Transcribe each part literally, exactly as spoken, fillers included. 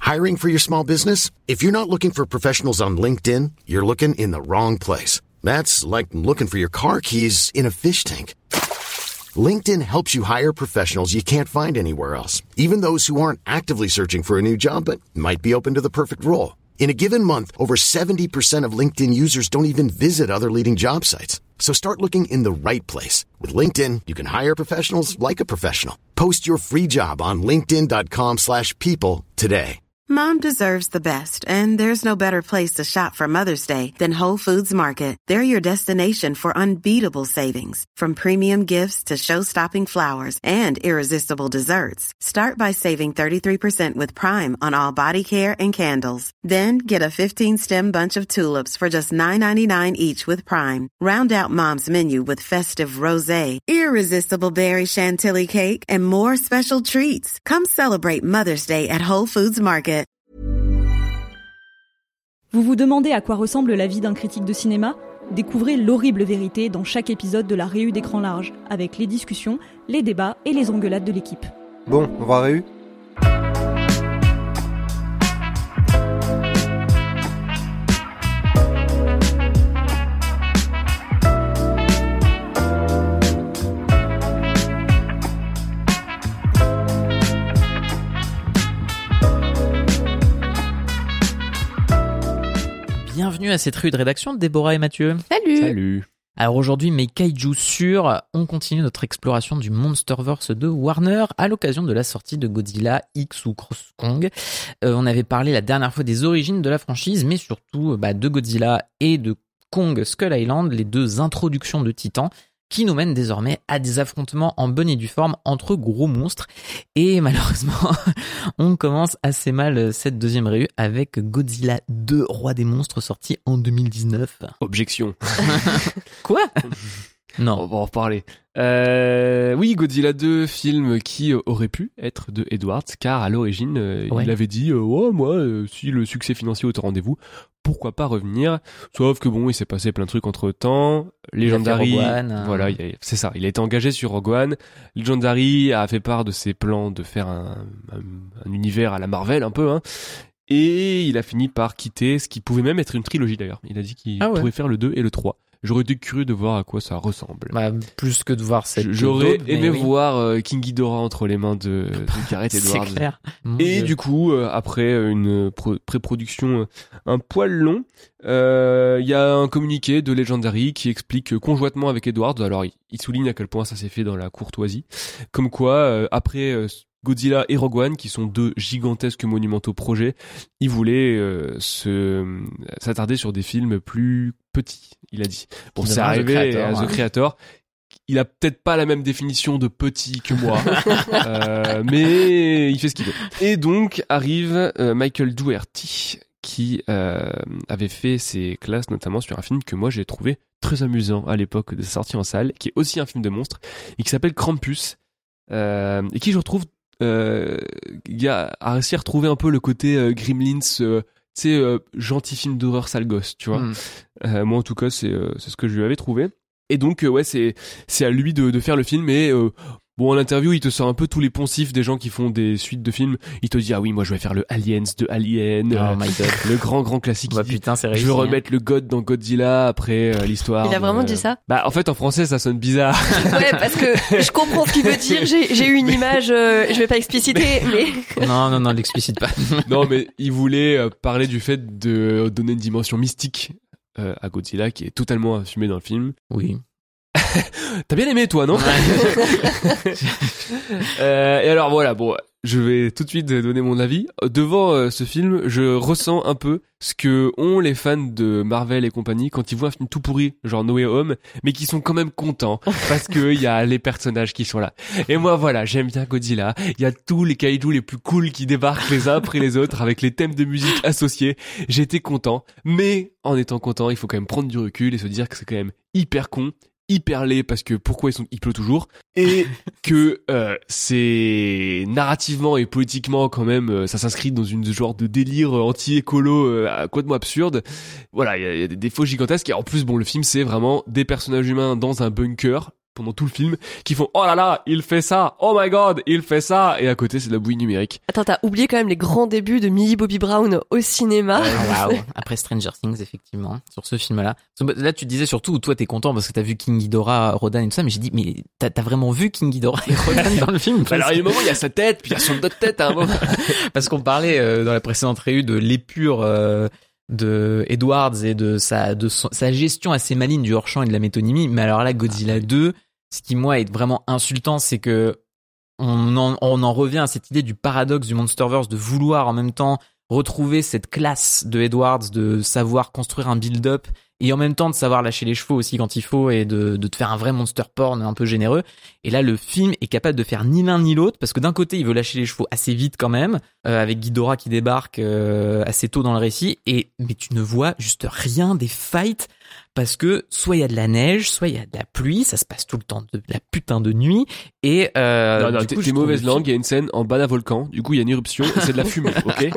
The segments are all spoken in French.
Hiring for your small business? If you're not looking for professionals on LinkedIn, you're looking in the wrong place. That's like looking for your car keys in a fish tank. LinkedIn helps you hire professionals you can't find anywhere else, even those who aren't actively searching for a new job but might be open to the perfect role. In a given month, over seventy percent of LinkedIn users don't even visit other leading job sites. So start looking in the right place. With LinkedIn, you can hire professionals like a professional. Post your free job on linkedin.com slash people today. Mom deserves the best, and there's no better place to shop for Mother's Day than Whole Foods Market. They're your destination for unbeatable savings, from premium gifts to show-stopping flowers and irresistible desserts. Start by saving thirty-three percent with Prime on all body care and candles. Then get a fifteen-stem bunch of tulips for just nine ninety-nine each with Prime. Round out Mom's menu with festive rosé, irresistible berry chantilly cake, and more special treats. Come celebrate Mother's Day at Whole Foods Market. Vous vous demandez à quoi ressemble la vie d'un critique de cinéma ? Découvrez l'horrible vérité dans chaque épisode de la Réu d'écran large, avec les discussions, les débats et les engueulades de l'équipe. Bon, on va Réu ? Bienvenue à cette rue de rédaction de Déborah et Mathieu. Salut. Salut. Alors aujourd'hui, mes kaiju sûrs, on continue notre exploration du Monsterverse de Warner à l'occasion de la sortie de Godzilla X ou Cross Kong. Euh, on avait parlé la dernière fois des origines de la franchise, mais surtout bah, de Godzilla et de Kong Skull Island, les deux introductions de Titans, qui nous mènent désormais à des affrontements en bonne et due forme entre gros monstres. Et malheureusement, on commence assez mal cette deuxième réu avec Godzilla deux, Roi des monstres, sorti en deux mille dix-neuf. Objection. Quoi ? Non. On va en reparler. Euh, oui, Godzilla deux, film qui aurait pu être de Edwards, car à l'origine, euh, ouais. il avait dit euh, « Oh, moi, euh, si le succès financier est au rendez-vous, pourquoi pas revenir ?» Sauf que bon, il s'est passé plein de trucs entre-temps. Legendary, Rogue One, voilà, euh... il a, c'est ça, il a été engagé sur Rogue One. Legendary a fait part de ses plans de faire un, un, un univers à la Marvel, un peu, hein. Et il a fini par quitter, ce qui pouvait même être une trilogie d'ailleurs. Il a dit qu'il ah ouais. pouvait faire le deux et le trois. J'aurais été curieux de voir à quoi ça ressemble. Bah, plus que de voir cette J'aurais daube, aimé oui. voir euh, King Ghidorah entre les mains de, de Gareth Edwards. C'est clair. Mon Et Dieu. du coup, euh, après une pro- pré-production euh, un poil long, il euh, y a un communiqué de Legendary qui explique euh, conjointement avec Edwards, alors il, il souligne à quel point ça s'est fait dans la courtoisie, comme quoi, euh, après... Euh, Godzilla et Rogue One, qui sont deux gigantesques monumentaux projets, ils voulaient euh, se s'attarder sur des films plus petits, il a dit. Bon, c'est arrivé à The Creator. Il a peut-être pas la même définition de petit que moi, euh, mais il fait ce qu'il veut. Et donc arrive euh, Michael Dougherty, qui euh, avait fait ses classes notamment sur un film que moi j'ai trouvé très amusant à l'époque de sa sortie en salle, qui est aussi un film de monstre, et qui s'appelle Krampus, euh, et qui je retrouve Euh, il a, a réussi à retrouver un peu le côté euh, Gremlins, euh, tu sais, euh, gentil film d'horreur sale gosse, tu vois. Mm. Euh, moi en tout cas c'est euh, c'est ce que je lui avais trouvé. Et donc euh, ouais c'est c'est à lui de de faire le film. Et euh, bon, en interview il te sort un peu tous les poncifs des gens qui font des suites de films. Il te dit ah oui moi je vais faire le Aliens de Alien, oh euh, my God. le grand grand classique. Bah putain c'est réussi. Je veux remettre le God dans Godzilla après euh, l'histoire. Il a vraiment de, dit ça ? Bah en fait en français ça sonne bizarre. Ouais parce que je comprends ce qu'il veut dire. J'ai j'ai eu une image, euh, je vais pas expliciter mais. Non non non l'explicite pas. Non mais il voulait euh, parler du fait de donner une dimension mystique euh, à Godzilla qui est totalement assumée dans le film. Oui. T'as bien aimé toi, non? Ouais. euh, Et alors voilà, bon, je vais tout de suite donner mon avis. Devant euh, ce film, je ressens un peu ce que ont les fans de Marvel et compagnie quand ils voient un film tout pourri, genre No Way Home, mais qui sont quand même contents parce que il y a les personnages qui sont là. Et moi voilà, j'aime bien Godzilla. Il y a tous les kaiju les plus cool qui débarquent les uns après les autres avec les thèmes de musique associés. J'étais content, mais en étant content, il faut quand même prendre du recul et se dire que c'est quand même hyper con, hyper laid parce que pourquoi ils sont il pleut toujours, et que euh, c'est narrativement et politiquement quand même euh, ça s'inscrit dans une genre de délire anti-écolo euh, complètement absurde. Voilà, il y, y a des défauts gigantesques. Et en plus bon, le film c'est vraiment des personnages humains dans un bunker pendant tout le film, qui font oh là là, il fait ça, oh my god, il fait ça, et à côté c'est de la bouillie numérique. Attends, t'as oublié quand même les grands débuts de Millie Bobby Brown au cinéma. Ah, wow. Après Stranger Things, effectivement, sur ce film-là. Là, tu disais surtout, toi, t'es content parce que t'as vu King Ghidorah, Rodan et tout ça, mais j'ai dit, mais t'as, t'as vraiment vu King Ghidorah et Rodan dans le film? Alors, il y a un moment, il y a sa tête, puis il y a son autre tête à un moment. Parce qu'on parlait euh, dans la précédente réu de l'épure euh, de Edwards et de sa de son, sa gestion assez maligne du hors-champ et de la métonymie. Mais alors là, Godzilla deux, ce qui moi est vraiment insultant, c'est que on en, on en revient à cette idée du paradoxe du Monsterverse de vouloir en même temps retrouver cette classe de Edwards, de savoir construire un build-up et en même temps de savoir lâcher les chevaux aussi quand il faut et de, de te faire un vrai monster porn un peu généreux. Et là, le film est capable de faire ni l'un ni l'autre parce que d'un côté, il veut lâcher les chevaux assez vite quand même, euh, avec Ghidorah qui débarque euh, assez tôt dans le récit. Et mais tu ne vois juste rien des fights parce que soit il y a de la neige, soit il y a de la pluie, ça se passe tout le temps de la putain de nuit. Et euh, non, non, du t'es, coup, t'es mauvaise langue. Il y a une scène en bas d'un volcan. Du coup, il y a une éruption et c'est de la fumée, ok?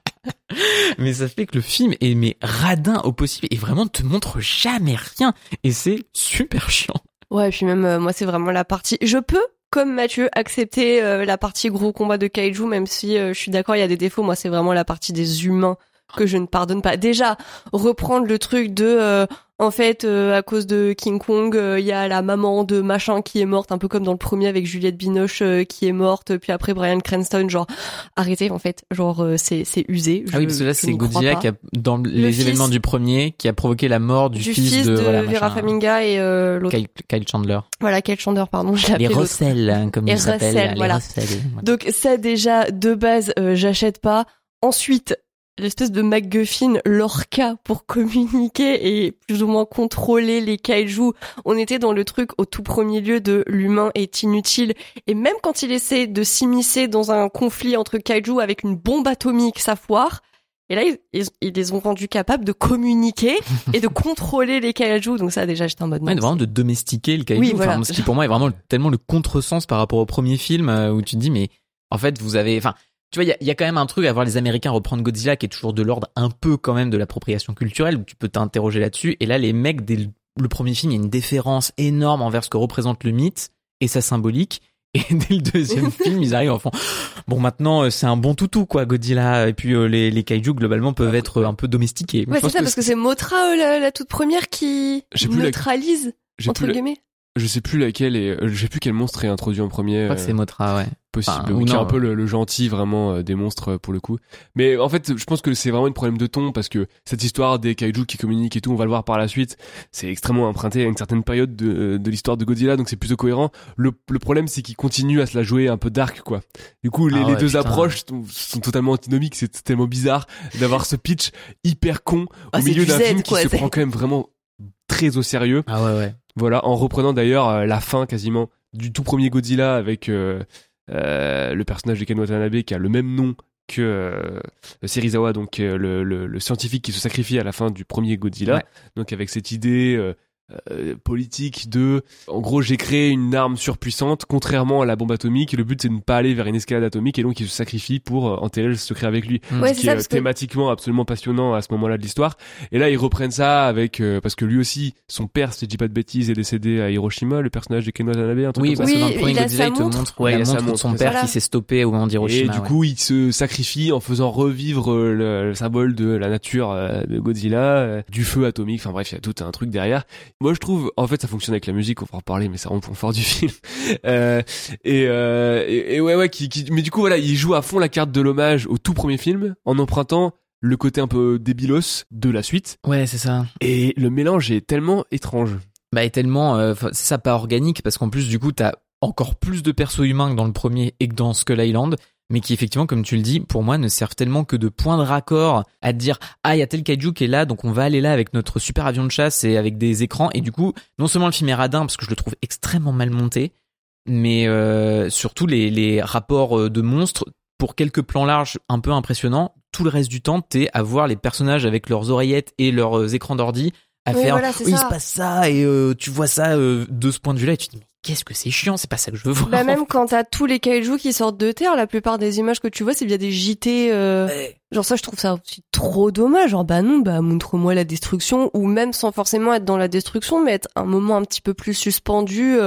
Mais ça fait que le film est mais radin au possible et vraiment te montre jamais rien et c'est super chiant. Ouais, et puis même euh, moi c'est vraiment la partie. Je peux, comme Mathieu, accepter euh, la partie gros combat de kaiju, même si euh, je suis d'accord, il y a des défauts. Moi c'est vraiment la partie des humains que je ne pardonne pas. Déjà reprendre le truc de euh, en fait euh, à cause de King Kong, il euh, y a la maman de machin qui est morte, un peu comme dans le premier avec Juliette Binoche euh, qui est morte, puis après Bryan Cranston, genre arrêtez en fait, genre euh, c'est c'est usé. Ah oui, parce que là c'est Godzilla qui a dans les fils, événements du premier qui a provoqué la mort du, du fils, fils de, de, voilà, Vera machin, Farmiga et euh, l'autre Kyle, Kyle Chandler. Voilà, Kyle Chandler, pardon, je Les l'appelais Russell, hein, comme les ils s'appellent. Russell, les voilà. Russell, voilà. Donc ça déjà de base euh, j'achète pas. Ensuite l'espèce de MacGuffin, l'orca pour communiquer et plus ou moins contrôler les kaiju. On était dans le truc au tout premier lieu de l'humain est inutile. Et même quand il essaie de s'immiscer dans un conflit entre kaiju avec une bombe atomique, ça foire. Et là, ils, ils, ils les ont rendus capables de communiquer et de contrôler les kaiju. Donc ça, déjà, j'étais en mode... Ouais, vraiment de domestiquer le kaiju. Oui, voilà. Enfin, ce qui pour moi est vraiment tellement le contresens par rapport au premier film euh, où tu te dis, mais en fait, vous avez... Enfin, tu vois, il y a, y a quand même un truc à voir les Américains reprendre Godzilla qui est toujours de l'ordre un peu quand même de l'appropriation culturelle où tu peux t'interroger là-dessus. Et là, les mecs, dès le, le premier film, il y a une déférence énorme envers ce que représente le mythe et sa symbolique. Et dès le deuxième film, ils arrivent en fond. Bon, maintenant, c'est un bon toutou, quoi, Godzilla. Et puis, euh, les, les kaiju, globalement, peuvent être un peu domestiqués. Ouais, c'est ça, que parce que c'est Mothra, euh, la, la toute première, qui J'ai plus la- neutralise, J'ai entre plus la- guillemets. Je sais plus laquelle et euh, je sais plus quel monstre est introduit en premier. Je crois que euh, c'est Mothra, ouais. possible, Enfin, ou ou qui est non, un peu le, le gentil vraiment euh, des monstres euh, pour le coup. Mais en fait, je pense que c'est vraiment un problème de ton parce que cette histoire des kaiju qui communiquent et tout, on va le voir par la suite, c'est extrêmement emprunté à une certaine période de, de l'histoire de Godzilla, donc c'est plutôt cohérent. Le, le problème, c'est qu'il continue à se la jouer un peu dark, quoi. Du coup, les, Ah les ouais, deux putain. approches sont, sont totalement antinomiques. C'est tellement bizarre d'avoir ce pitch hyper con Ah, au c'est milieu du d'un Z, film qui quoi, se c'est- prend quand même vraiment très au sérieux. Ah ouais, ouais. Voilà, en reprenant d'ailleurs euh, la fin quasiment du tout premier Godzilla avec euh, euh, le personnage de Ken Watanabe qui a le même nom que euh, Serizawa, donc euh, le, le, le scientifique qui se sacrifie à la fin du premier Godzilla. Ouais. Donc avec cette idée euh, euh, politique de, en gros, j'ai créé une arme surpuissante, contrairement à la bombe atomique. Et le but c'est de ne pas aller vers une escalade atomique et donc il se sacrifie pour euh, enterrer le secret avec lui. Mm. Ouais, Ce c'est qui ça, est parce euh, que... thématiquement absolument passionnant à ce moment-là de l'histoire. Et là, ils reprennent ça avec euh, parce que lui aussi, son père, si je dis pas de bêtises, est décédé à Hiroshima, le personnage de Ken Watanabe, un truc Oui, comme parce ça. que dans Oui, le premier il a Godzilla, sa il te montre. montre Ouais, la il a sa montre de montre, son c'est père ça. qui s'est stoppé au moment Et d'Hiroshima. du ouais. coup, il se sacrifie en faisant revivre euh, le, le symbole de la nature euh, de Godzilla, euh, du feu atomique. Enfin bref, il y a tout un truc derrière. Moi, je trouve, en fait, ça fonctionne avec la musique. On va en reparler, mais ça rend le point fort du film. euh, et, euh, et, et ouais, ouais. Qui, qui, mais du coup, voilà, il joue à fond la carte de l'hommage au tout premier film en empruntant le côté un peu débilos de la suite. Ouais, c'est ça. Et le mélange est tellement étrange. Bah, et tellement, euh, c'est ça, pas organique, parce qu'en plus, du coup, t'as encore plus de persos humains que dans le premier et que dans Skull Island, mais qui, effectivement, comme tu le dis, pour moi, ne servent tellement que de point de raccord à te dire, ah, il y a tel kaiju qui est là, donc on va aller là avec notre super avion de chasse et avec des écrans, et du coup, non seulement le film est radin, parce que je le trouve extrêmement mal monté, mais euh, surtout les, les rapports de monstres, pour quelques plans larges un peu impressionnants, tout le reste du temps, t'es à voir les personnages avec leurs oreillettes et leurs écrans d'ordi, à Oui, faire, voilà, c'est oui, il ça. se passe ça, et euh, tu vois ça euh, de ce point de vue-là, et tu te dis, mais qu'est-ce que c'est chiant, c'est pas ça que je veux voir. Bah même quand t'as tous les kaiju qui sortent de terre, la plupart des images que tu vois, c'est via des J T. Euh... Ouais. Genre ça, je trouve ça aussi trop dommage. Genre bah non, bah montre-moi la destruction, ou même sans forcément être dans la destruction, mais être un moment un petit peu plus suspendu. Euh...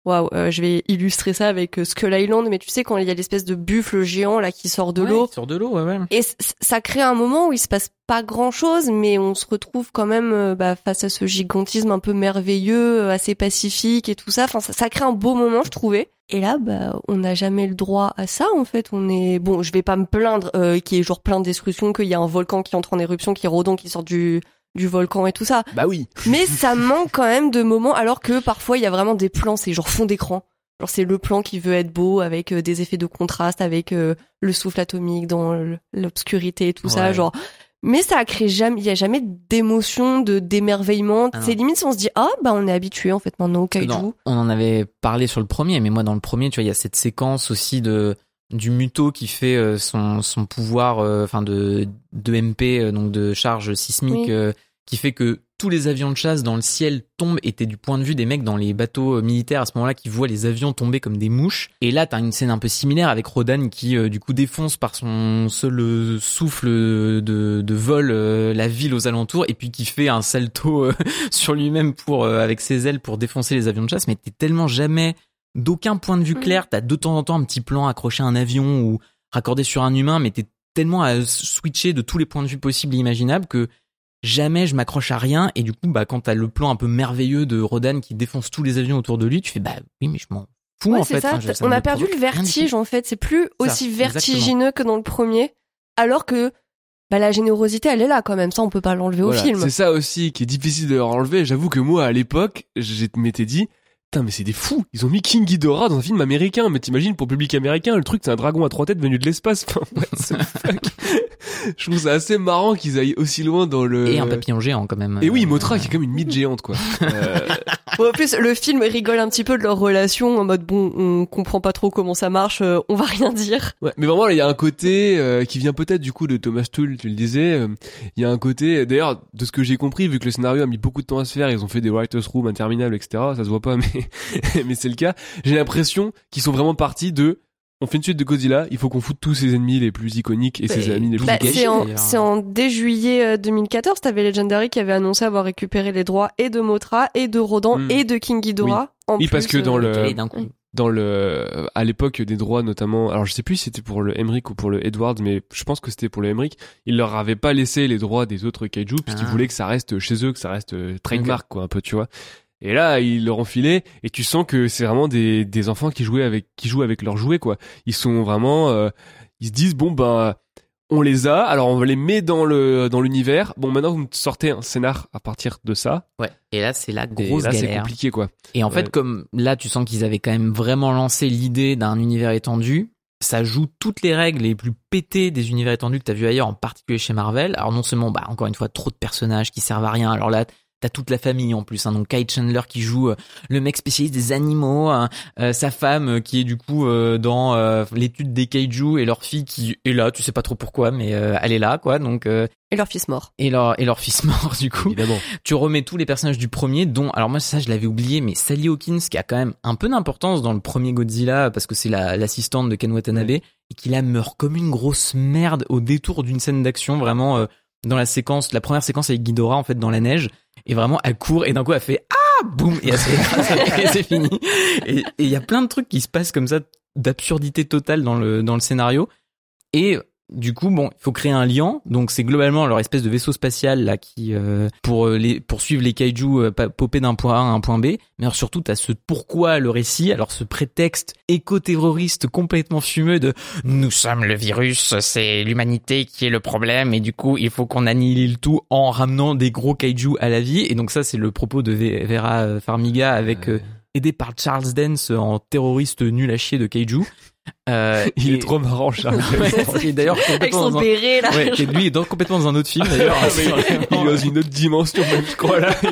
Waouh, euh, je vais illustrer ça avec euh, Skull Island, mais tu sais quand il y a l'espèce de buffle géant là qui sort de ouais, l'eau. Qui sort de l'eau, ouais, ouais. Et c- ça crée un moment où il se passe pas grand-chose, mais on se retrouve quand même euh, bah, face à ce gigantisme un peu merveilleux, euh, assez pacifique et tout ça. Enfin, ça, ça crée un beau moment, je trouvais. Et là, bah, on n'a jamais le droit à ça, en fait. On est bon, je vais pas me plaindre euh, qu'il y ait genre plein de destructions, qu'il y a un volcan qui entre en éruption, qu'il y a Rodon qui sort du du volcan et tout ça. Bah oui. Mais ça manque quand même de moments, alors que parfois il y a vraiment des plans, c'est genre fond d'écran. Genre c'est le plan qui veut être beau avec euh, des effets de contraste, avec euh, le souffle atomique dans l- l'obscurité et tout Ouais. ça, genre. Mais ça crée jamais, il y a jamais d'émotion, de d'émerveillement. Ah non. C'est limite si on se dit ah bah on est habitué en fait maintenant au kaiju. Non, on en avait parlé sur le premier, mais moi dans le premier, tu vois, il y a cette séquence aussi de du Muto qui fait euh, son son pouvoir, euh, enfin de de M P, euh, donc de charge sismique, Oui. euh, qui fait que tous les avions de chasse dans le ciel tombent, et t'es du point de vue des mecs dans les bateaux euh, militaires à ce moment-là qui voient les avions tomber comme des mouches. Et là, t'as une scène un peu similaire avec Rodan qui euh, du coup défonce par son seul euh, souffle de, de vol euh, la ville aux alentours, et puis qui fait un salto euh, sur lui-même pour euh, avec ses ailes pour défoncer les avions de chasse. Mais t'es tellement jamais d'aucun point de vue clair. T'as de temps en temps un petit plan accroché à un avion ou raccordé sur un humain, mais t'es tellement à switcher de tous les points de vue possibles et imaginables que jamais je m'accroche à rien. Et du coup, bah, quand t'as le plan un peu merveilleux de Rodan qui défonce tous les avions autour de lui, tu fais, bah oui, mais je m'en fous, Ouais, en c'est fait. ça. Enfin, je- ça on me a perdu le provoque rien du vertige tout. en fait. C'est plus Ça, aussi exactement. vertigineux que dans le premier. Alors que bah la générosité elle est là quand même. Ça on peut pas l'enlever Voilà, au film. c'est ça aussi qui est difficile de leur enlever. J'avoue que moi, à l'époque, je m'étais dit, putain, mais c'est des fous. Ils ont mis King Ghidorah dans un film américain. Mais t'imagines, pour le public américain, le truc, c'est un dragon à trois têtes venu de l'espace. Enfin, what the fuck. Je trouve ça assez marrant qu'ils aillent aussi loin dans le... Et un papillon géant, quand même. Et oui, Euh, Mothra, qui est comme une mythe géante, quoi. Euh, Bon, en plus, le film rigole un petit peu de leur relation en mode bon, on comprend pas trop comment ça marche, euh, on va rien dire. Ouais, mais vraiment, là, il y a un côté euh, qui vient peut-être du coup de Thomas Tull, tu le disais. euh, Il y a un côté, d'ailleurs, de ce que j'ai compris, vu que le scénario a mis beaucoup de temps à se faire, ils ont fait des writers' room interminables, et cetera. Ça se voit pas, mais mais c'est le cas. J'ai l'impression qu'ils sont vraiment partis de, on fait une suite de Godzilla, il faut qu'on foute tous ses ennemis les plus iconiques et ses Bah, amis les plus Bah, gâché, c'est en, d'ailleurs. c'est en dès juillet euh, deux mille quatorze, t'avais Legendary qui avait annoncé avoir récupéré les droits et de Mothra et de Rodan Mm. et de King Ghidorah. En Oui, plus, parce que dans euh, le- Calé d'un coup. dans le à l'époque des droits notamment, alors je sais plus si c'était pour le Emmerich ou pour le Edward, mais je pense que c'était pour le Emmerich, ils leur avaient pas laissé les droits des autres kaiju puisqu'ils Ah. voulaient que ça reste chez eux, que ça reste euh, trademark quoi un peu, tu vois. Et là, ils leur ont filé et tu sens que c'est vraiment des des enfants qui jouaient avec qui jouent avec leurs jouets quoi. Ils sont vraiment euh, ils se disent bon ben on les a, alors on les met dans le dans l'univers. Bon maintenant vous me sortez un scénar à partir de ça. Ouais. Et là, c'est la Et grosse là c'est galère. compliqué quoi. Et en Ouais. fait, comme là, tu sens qu'ils avaient quand même vraiment lancé l'idée d'un univers étendu, ça joue toutes les règles les plus pétées des univers étendus que t'as vu ailleurs, en particulier chez Marvel. Alors non seulement, bah encore une fois, trop de personnages qui servent à rien. Alors là, t'as toute la famille en plus, hein. Donc Kyle Chandler qui joue euh, le mec spécialiste des animaux, hein. Euh, sa femme euh, qui est du coup euh, dans euh, l'étude des kaiju, et leur fille qui est là, tu sais pas trop pourquoi, mais euh, elle est là, quoi. Donc euh, et leur fils mort. et leur et leur fils mort du coup. Évidemment. Tu remets tous les personnages du premier, dont, alors moi ça je l'avais oublié, mais Sally Hawkins qui a quand même un peu d'importance dans le premier Godzilla parce que c'est la, l'assistante de Ken Watanabe, et qui là meurt comme une grosse merde au détour d'une scène d'action, vraiment euh, dans la séquence, la première séquence avec Ghidorah en fait dans la neige, et vraiment elle court et d'un coup elle fait ah boum et elle s'écrase et c'est fini. Et il y a plein de trucs qui se passent comme ça, d'absurdité totale dans le dans le scénario. Et du coup, bon, il faut créer un lien. Donc, c'est globalement leur espèce de vaisseau spatial là qui euh, pour euh, les pour suivre les kaiju euh, pa- popper d'un point A à un point B. Mais alors surtout, t'as ce pourquoi le récit. Alors ce prétexte éco-terroriste complètement fumeux de nous sommes le virus, c'est l'humanité qui est le problème, et du coup, il faut qu'on annihile le tout en ramenant des gros kaiju à la vie. Et donc ça, c'est le propos de Ve- Vera Farmiga avec euh, aidé par Charles Dance en terroriste nul à chier de kaiju. Euh, Il et- est trop marrant, Charles. Ouais, qui est d'ailleurs Avec complètement son dans un- béret là. Ouais, qui est lui est dans, complètement dans un autre film d'ailleurs. Ah, mais il est dans une autre dimension même, je crois là.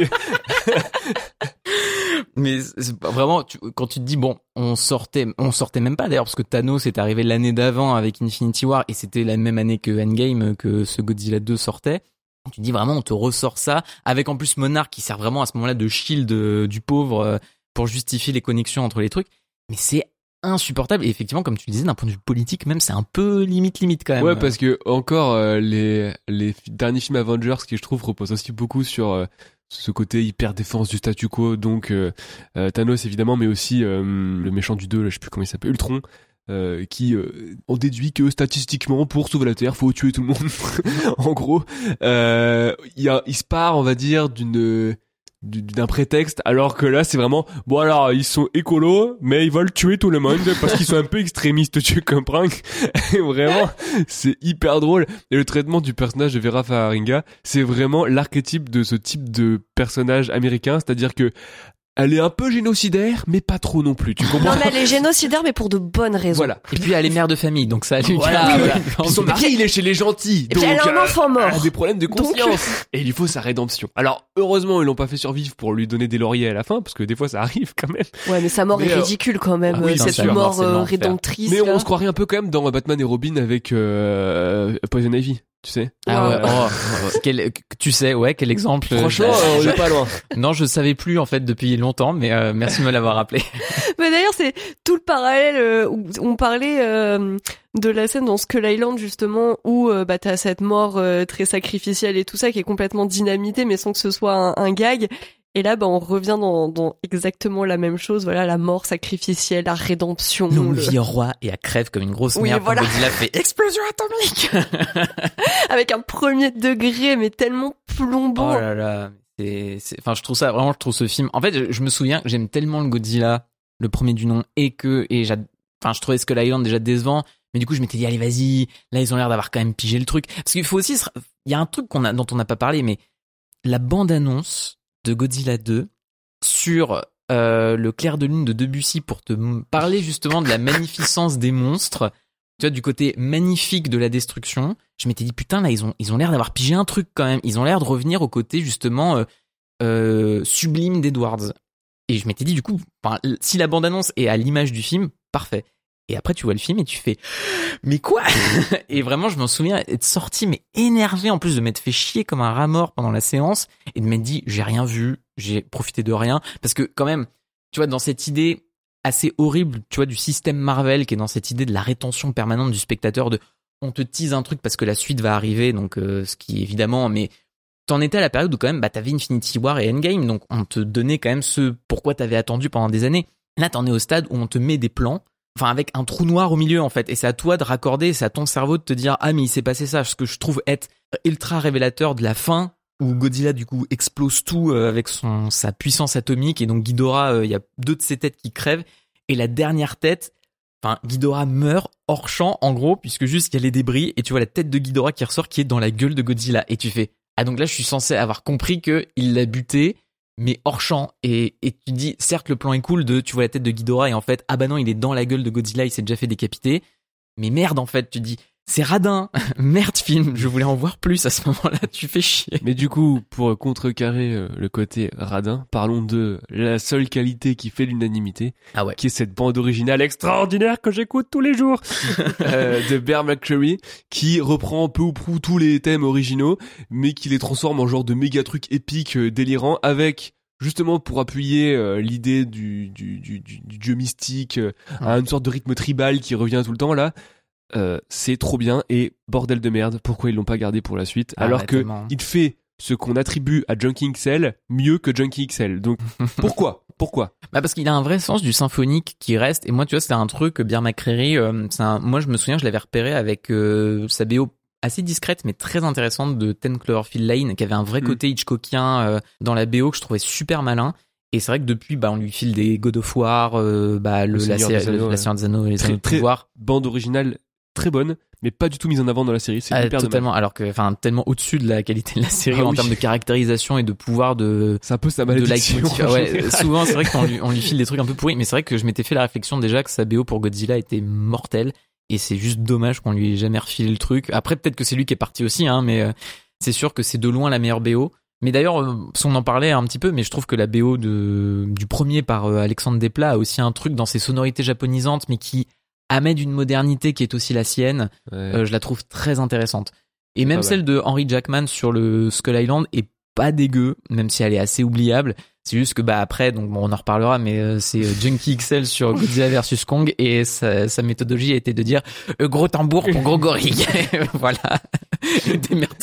Mais c'est pas- vraiment, tu, quand tu te dis bon, on sortait, on sortait même pas d'ailleurs parce que Thanos est arrivé l'année d'avant avec Infinity War et c'était la même année que Endgame que ce Godzilla deux sortait. Tu te dis vraiment, on te ressort ça avec en plus Monarch qui sert vraiment à ce moment-là de shield euh, du pauvre euh, pour justifier les connexions entre les trucs. Mais c'est insupportable et effectivement, comme tu le disais, d'un point de vue politique même, c'est un peu limite limite quand même. Ouais, parce que encore euh, les les fi- derniers films Avengers qui je trouve reposent aussi beaucoup sur euh, ce côté hyper défense du statu quo, donc euh, euh, Thanos évidemment, mais aussi euh, le méchant du deux, là, je sais plus comment il s'appelle, Ultron, euh, qui euh, en déduit que statistiquement pour sauver la Terre faut tuer tout le monde. En gros, euh, il y a, il se part, on va dire, d'une d'un prétexte, alors que là c'est vraiment bon, alors ils sont écolos mais ils veulent tuer tout le monde parce qu'ils sont un peu extrémistes, tu comprends. Et vraiment c'est hyper drôle, et le traitement du personnage de Vera Farmiga, c'est vraiment l'archétype de ce type de personnage américain, c'est-à-dire que elle est un peu génocidaire, mais pas trop non plus, tu comprends? Non, mais elle est génocidaire, mais pour de bonnes raisons. Voilà. Et puis elle est mère de famille, donc ça lui Voilà, oui, voilà. oui. Puis son mari, il est chez les gentils. Et donc, puis elle a un euh, enfant mort. Elle a des problèmes de conscience. Donc... Et il lui faut sa rédemption. Alors, heureusement, ils l'ont pas fait survivre pour lui donner des lauriers à la fin, parce que des fois, ça arrive quand même. Ouais, mais sa mort mais est euh... ridicule quand même, ah oui, cette sûr, mort c'est euh, l'enfer. rédemptrice. Mais là. on se croirait un peu quand même dans Batman et Robin avec euh, Poison Ivy, tu sais. Ah ouais, Euh, oh, quel, tu sais, ouais, quel exemple. Franchement, euh, on je- est pas loin. Non, je savais plus en fait depuis longtemps, mais euh, merci de me l'avoir rappelé. Mais d'ailleurs, c'est tout le parallèle euh, où on parlait euh, de la scène dans Skull Island justement où euh, bah t'as cette mort euh, très sacrificielle et tout ça qui est complètement dynamitée mais sans que ce soit un, un gag. Et là, bah on revient dans, dans exactement la même chose. Voilà, la mort sacrificielle, la rédemption. Longue le- vie au roi et à crève comme une grosse Oui, merde. voilà. Quand Godzilla fait explosion atomique. Avec un premier degré mais tellement plombant. Oh là là, c'est, c'est, enfin, je trouve ça vraiment, je trouve ce film. En fait, je, je me souviens, j'aime tellement le Godzilla, le premier du nom, et que, et j'ad... enfin, je trouvais Skull Island déjà décevant, mais du coup, je m'étais dit, allez, vas-y, là, ils ont l'air d'avoir quand même pigé le truc. Parce qu'il faut aussi, se... il y a un truc qu'on a, dont on n'a pas parlé, mais la bande-annonce de Godzilla deux sur euh, le clair de lune de Debussy pour te m- parler justement de la magnificence des monstres, tu vois, du côté magnifique de la destruction. Je m'étais dit, putain, là, ils ont, ils ont l'air d'avoir pigé un truc quand même. Ils ont l'air de revenir au côté, justement, euh, euh, sublime d'Edwards. Et je m'étais dit, du coup, enfin, si la bande-annonce est à l'image du film, parfait. Et après, tu vois le film et tu fais, mais quoi? Et vraiment, je m'en souviens être sorti, mais énervé, en plus de m'être fait chier comme un rat mort pendant la séance, et de m'être dit, j'ai rien vu, j'ai profité de rien. Parce que, quand même, tu vois, dans cette idée assez horrible, tu vois, du système Marvel, qui est dans cette idée de la rétention permanente du spectateur, de on te tease un truc parce que la suite va arriver, donc euh, ce qui évidemment, mais t'en étais à la période où quand même bah t'avais Infinity War et Endgame, donc on te donnait quand même ce pourquoi t'avais attendu pendant des années. Là t'en es au stade où on te met des plans, enfin avec un trou noir au milieu en fait, et c'est à toi de raccorder, c'est à ton cerveau de te dire ah mais il s'est passé ça, ce que je trouve être ultra révélateur de la fin où Godzilla du coup explose tout euh, avec son sa puissance atomique, et donc Ghidorah, il euh, y a deux de ses têtes qui crèvent, et la dernière tête, enfin, Ghidorah meurt hors champ, en gros, puisque juste il y a les débris, et tu vois la tête de Ghidorah qui ressort, qui est dans la gueule de Godzilla. Et tu fais, ah donc là je suis censé avoir compris que il l'a buté, mais hors champ. Et, et tu dis, certes le plan est cool de, tu vois la tête de Ghidorah, et en fait, ah bah non, il est dans la gueule de Godzilla, il s'est déjà fait décapiter. Mais merde, en fait, tu dis, c'est radin, merde film, je voulais en voir plus à ce moment-là, tu fais chier. Mais du coup, pour contrecarrer euh, le côté radin, parlons de la seule qualité qui fait l'unanimité, Ah ouais. qui est cette bande originale extraordinaire que j'écoute tous les jours euh, de Bear McCreary, qui reprend peu ou prou tous les thèmes originaux, mais qui les transforme en genre de méga truc épique, euh, délirant, avec justement pour appuyer euh, l'idée du, du, du, du, du dieu mystique, euh, à une sorte de rythme tribal qui revient tout le temps là. Euh, c'est trop bien, et bordel de merde, pourquoi ils l'ont pas gardé pour la suite, Ah, alors ouais, que tellement. il fait ce qu'on attribue à Junkie X L mieux que Junkie X L. Donc pourquoi pourquoi Bah parce qu'il a un vrai sens du symphonique qui reste, et moi tu vois c'était un truc que Bear McCreary, euh, c'est un, moi je me souviens je l'avais repéré avec euh, sa B O assez discrète mais très intéressante de Ten Cloverfield Lane, qui avait un vrai Mm. côté Hitchcockien euh, dans la B O que je trouvais super malin. Et c'est vrai que depuis bah on lui file des God of War, euh, bah le, Le la, Seigneur des série- Anneaux, la ouais. Seigneur des Anneaux et les Très- Anneaux de très- pouvoir. Bande originale très bonne, mais pas du tout mise en avant dans la série, c'est Ah, hyper totalement, dommage. alors que enfin tellement au-dessus de la qualité de la série Ah en oui. termes de caractérisation et de pouvoir de C'est un peu sa de malédiction. leitmotiv. en Ouais, général. souvent c'est vrai qu'on lui, on lui file des trucs un peu pourris, mais c'est vrai que je m'étais fait la réflexion déjà que sa B O pour Godzilla était mortelle, et c'est juste dommage qu'on lui ait jamais refilé le truc. Après peut-être que c'est lui qui est parti aussi, hein, mais euh, c'est sûr que c'est de loin la meilleure B O. Mais d'ailleurs, euh, si on en parlait un petit peu, mais je trouve que la B O de du premier par euh, Alexandre Desplat a aussi un truc dans ses sonorités japonisantes, mais qui amène une modernité qui est aussi la sienne. Ouais. Euh, je la trouve très intéressante. Et même pas celle de Henry Jackman sur le Skull Island est pas dégueu, même si elle est assez oubliable. C'est juste que bah après, donc bon, on en reparlera, mais euh, c'est euh, Junkie X L sur Godzilla versus Kong, et sa, sa méthodologie a été de dire euh, gros tambour pour gros gorille. Voilà. Démerde-toi.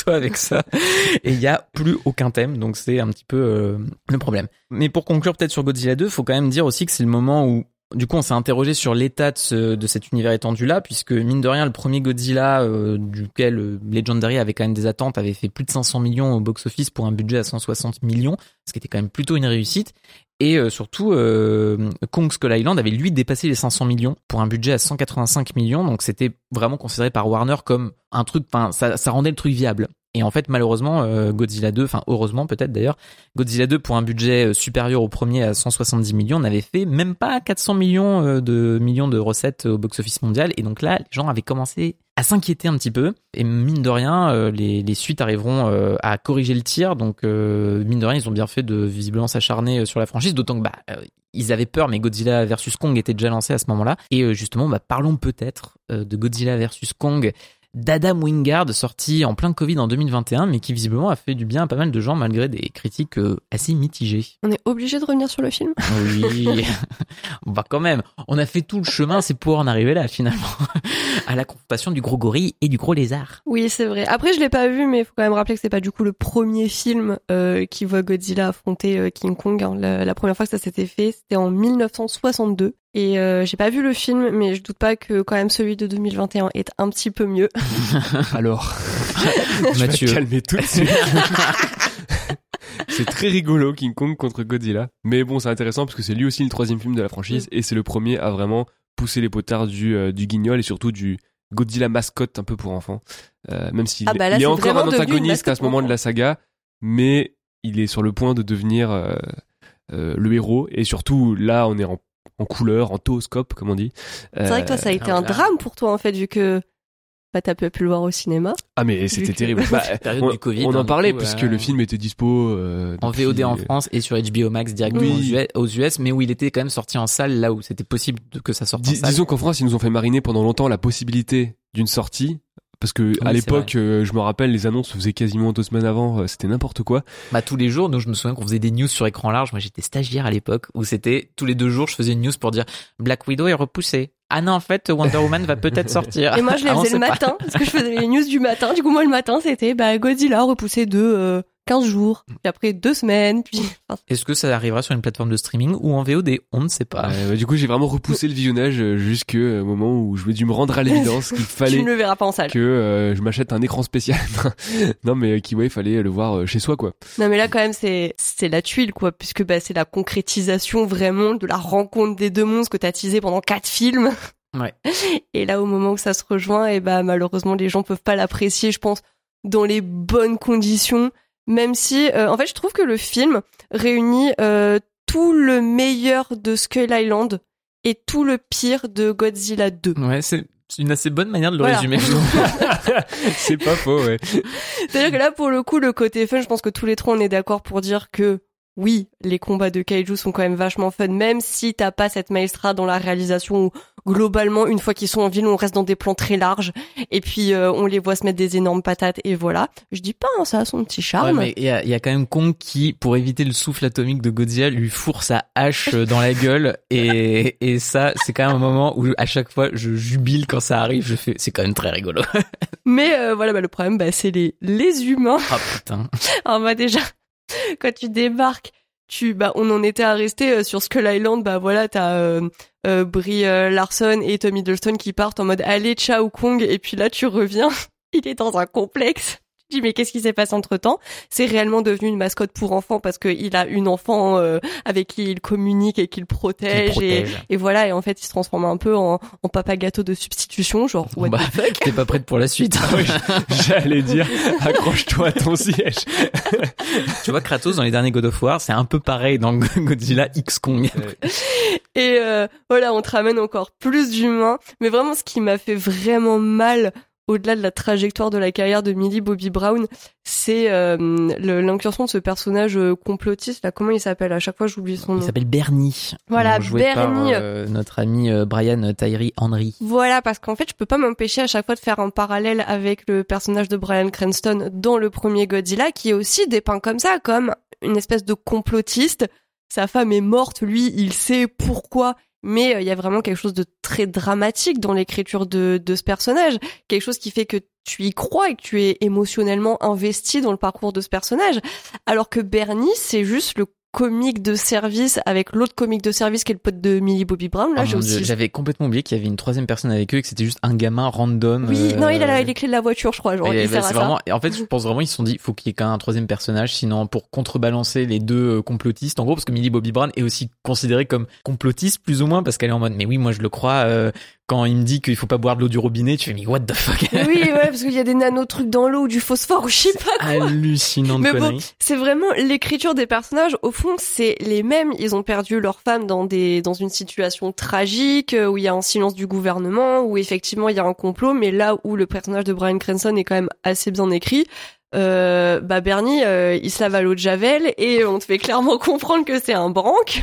toi avec ça. Et il y a plus aucun thème, donc c'est un petit peu euh, le problème. Mais pour conclure peut-être sur Godzilla deux, faut quand même dire aussi que c'est le moment où du coup, on s'est interrogé sur l'état de, ce, de cet univers étendu-là, puisque mine de rien, le premier Godzilla, euh, duquel euh, Legendary avait quand même des attentes, avait fait plus de cinq cents millions au box-office pour un budget à cent soixante millions, ce qui était quand même plutôt une réussite. Et euh, surtout, euh, Kong Skull Island avait lui dépassé les cinq cents millions pour un budget à cent quatre-vingt-cinq millions, donc c'était vraiment considéré par Warner comme un truc, enfin, ça, ça rendait le truc viable. Et en fait, malheureusement, euh, Godzilla deux, enfin heureusement peut-être d'ailleurs, Godzilla deux pour un budget supérieur au premier à cent soixante-dix millions n'avait fait même pas quatre cents millions de millions de recettes au box-office mondial. Et donc là, les gens avaient commencé à s'inquiéter un petit peu. Et mine de rien, euh, les, les suites arriveront euh, à corriger le tir. Donc euh, mine de rien, ils ont bien fait de visiblement s'acharner sur la franchise. D'autant que bah euh, ils avaient peur, mais Godzilla versus Kong était déjà lancé à ce moment-là. Et euh, justement, bah parlons peut-être euh, de Godzilla versus Kong d'Adam Wingard, sorti en plein Covid en deux mille vingt et un, mais qui visiblement a fait du bien à pas mal de gens malgré des critiques assez mitigées. On est obligé de revenir sur le film ? Oui, on va quand même. On a fait tout le chemin, c'est pour en arriver là finalement, à la confrontation du gros gorille et du gros lézard. Oui, c'est vrai. Après, je l'ai pas vu, mais il faut quand même rappeler que c'est pas du coup le premier film euh, qui voit Godzilla affronter euh, King Kong. Hein. La, la première fois que ça s'était fait, c'était en mille neuf cent soixante-deux. Et euh, j'ai pas vu le film, mais je doute pas que quand même celui de deux mille vingt et un est un petit peu mieux. Alors, Mathieu, je vais te calmer tout de suite. C'est très rigolo, King Kong contre Godzilla. Mais bon, c'est intéressant parce que c'est lui aussi le troisième film de la franchise mmh. et c'est le premier à vraiment pousser les potards du, euh, du guignol et surtout du Godzilla mascotte un peu pour enfants. Euh, même s'il ah bah là, il est c'est encore un antagoniste à ce moment de la saga, mais il est sur le point de devenir euh, euh, le héros. Et surtout, là, on est en en couleur, en tooscope, comme on dit. C'est vrai que toi, ça a été un drame pour toi, en fait, vu que bah, t'as pu le voir au cinéma. Ah, mais c'était que... terrible. Bah, période on, du Covid, on en hein, parlait, coup, puisque euh... le film était dispo... Euh, en depuis... V O D en France et sur H B O Max directement oui. aux U S, mais où il était quand même sorti en salle, là où c'était possible que ça sorte Dis, en salle. Disons qu'en France, ils nous ont fait mariner pendant longtemps la possibilité d'une sortie. Parce que oui, à l'époque, euh, je me rappelle, les annonces se faisaient quasiment deux semaines avant, euh, c'était n'importe quoi. Bah tous les jours, donc je me souviens qu'on faisait des news sur écran large. Moi, j'étais stagiaire à l'époque, où c'était tous les deux jours, je faisais une news pour dire Black Widow est repoussé. Ah non, en fait, Wonder Woman va peut-être sortir. Et moi, je les faisais le matin, parce que je faisais les news du matin. Du coup, moi, le matin, c'était bah Godzilla repoussé de euh, quinze jours, puis après deux semaines, puis... Enfin... Est-ce que ça arrivera sur une plateforme de streaming ou en V O D ? On ne sait pas. Euh, bah, du coup, j'ai vraiment repoussé le visionnage jusqu'au moment où je vais dû me rendre à l'évidence qu'il fallait... Tu ne le verras pas en salle. Que euh, je m'achète un écran spécial. Non, mais qui, ouais, il fallait le voir chez soi, quoi. Non, mais là, quand même, c'est c'est la tuile, quoi, puisque bah, c'est la concrétisation vraiment de la rencontre des deux monstres que t'as teasé pendant quatre films. Ouais. Et là, au moment où ça se rejoint, et bah malheureusement, les gens peuvent pas l'apprécier, je pense, dans les bonnes conditions. Même si, euh, en fait, je trouve que le film réunit euh, tout le meilleur de Skull Island et tout le pire de Godzilla deux. Ouais, c'est une assez bonne manière de le voilà. résumer. C'est pas faux, ouais. C'est-à-dire que là, pour le coup, le côté fun, je pense que tous les trois, on est d'accord pour dire que oui, les combats de kaiju sont quand même vachement fun, même si t'as pas cette maestria dans la réalisation où, globalement, une fois qu'ils sont en ville, on reste dans des plans très larges, et puis euh, on les voit se mettre des énormes patates, et voilà. Je dis pas, hein, ça a son petit charme. Ouais, mais il y a, y a quand même Kong qui, pour éviter le souffle atomique de Godzilla, lui fourre sa hache dans la gueule, et, et ça, c'est quand même un moment où, à chaque fois, je jubile quand ça arrive, je fais, c'est quand même très rigolo. Mais euh, voilà, bah, le problème, bah, c'est les, les humains. Ah putain. Alors bah déjà... Quand tu débarques, tu bah on en était à rester euh, sur Skull Island, bah voilà, t'as euh, euh, Brie euh, Larson et Tom Hiddleston qui partent en mode allez ciao Kong, et puis là tu reviens, il est dans un complexe. Tu dis mais qu'est-ce qui s'est passé entre temps ? C'est réellement devenu une mascotte pour enfants parce que il a une enfant euh, avec qui il communique et qu'il protège, protège. Et, et voilà, et en fait il se transforme un peu en, en papa gâteau de substitution, genre what bah, the fuck. T'es pas prête pour la suite. Ah oui, j'allais dire accroche-toi à ton siège. Tu vois, Kratos dans les derniers God of War, c'est un peu pareil dans Godzilla X Kong. Et euh, voilà, on te ramène encore plus d'humains, mais vraiment ce qui m'a fait vraiment mal, au-delà de la trajectoire de la carrière de Millie Bobby Brown, c'est euh, le, l'incursion de ce personnage euh, complotiste. Là, comment il s'appelle ? À chaque fois, j'oublie son nom. Il s'appelle Bernie. Voilà, joué Bernie. Par, euh, notre ami euh, Brian Tyree Henry. Voilà, parce qu'en fait, je peux pas m'empêcher à chaque fois de faire un parallèle avec le personnage de Bryan Cranston dans le premier Godzilla, qui est aussi dépeint comme ça, comme une espèce de complotiste. Sa femme est morte, lui, il sait pourquoi, mais il euh, y a vraiment quelque chose de très dramatique dans l'écriture de, de ce personnage, quelque chose qui fait que tu y crois et que tu es émotionnellement investi dans le parcours de ce personnage, alors que Bernie, c'est juste le comique de service avec l'autre comique de service qui est le pote de Millie Bobby Brown. Là, oh j'ai aussi... J'avais complètement oublié qu'il y avait une troisième personne avec eux et que c'était juste un gamin random. Oui, euh... non, il a la, les clés de la voiture, je crois. Genre, et il bah, sert c'est à vraiment... ça. En fait, je pense vraiment ils se sont dit, il faut qu'il y ait qu'un un troisième personnage, sinon pour contrebalancer les deux complotistes. En gros, parce que Millie Bobby Brown est aussi considérée comme complotiste plus ou moins parce qu'elle est en mode, mais oui, moi je le crois. Euh... Quand il me dit qu'il faut pas boire de l'eau du robinet, tu fais mais what the fuck. Oui, ouais, parce qu'il y a des nanotrucs dans l'eau ou du phosphore ou je sais pas quoi. Hallucinant de Mais conneries. bon, c'est vraiment l'écriture des personnages. Au fond, c'est les mêmes. Ils ont perdu leur femme dans des dans une situation tragique où il y a un silence du gouvernement, où effectivement il y a un complot. Mais là où le personnage de Bryan Cranston est quand même assez bien écrit, euh, bah Bernie, euh, il se lave à l'eau de javel et on te fait clairement comprendre que c'est un branque.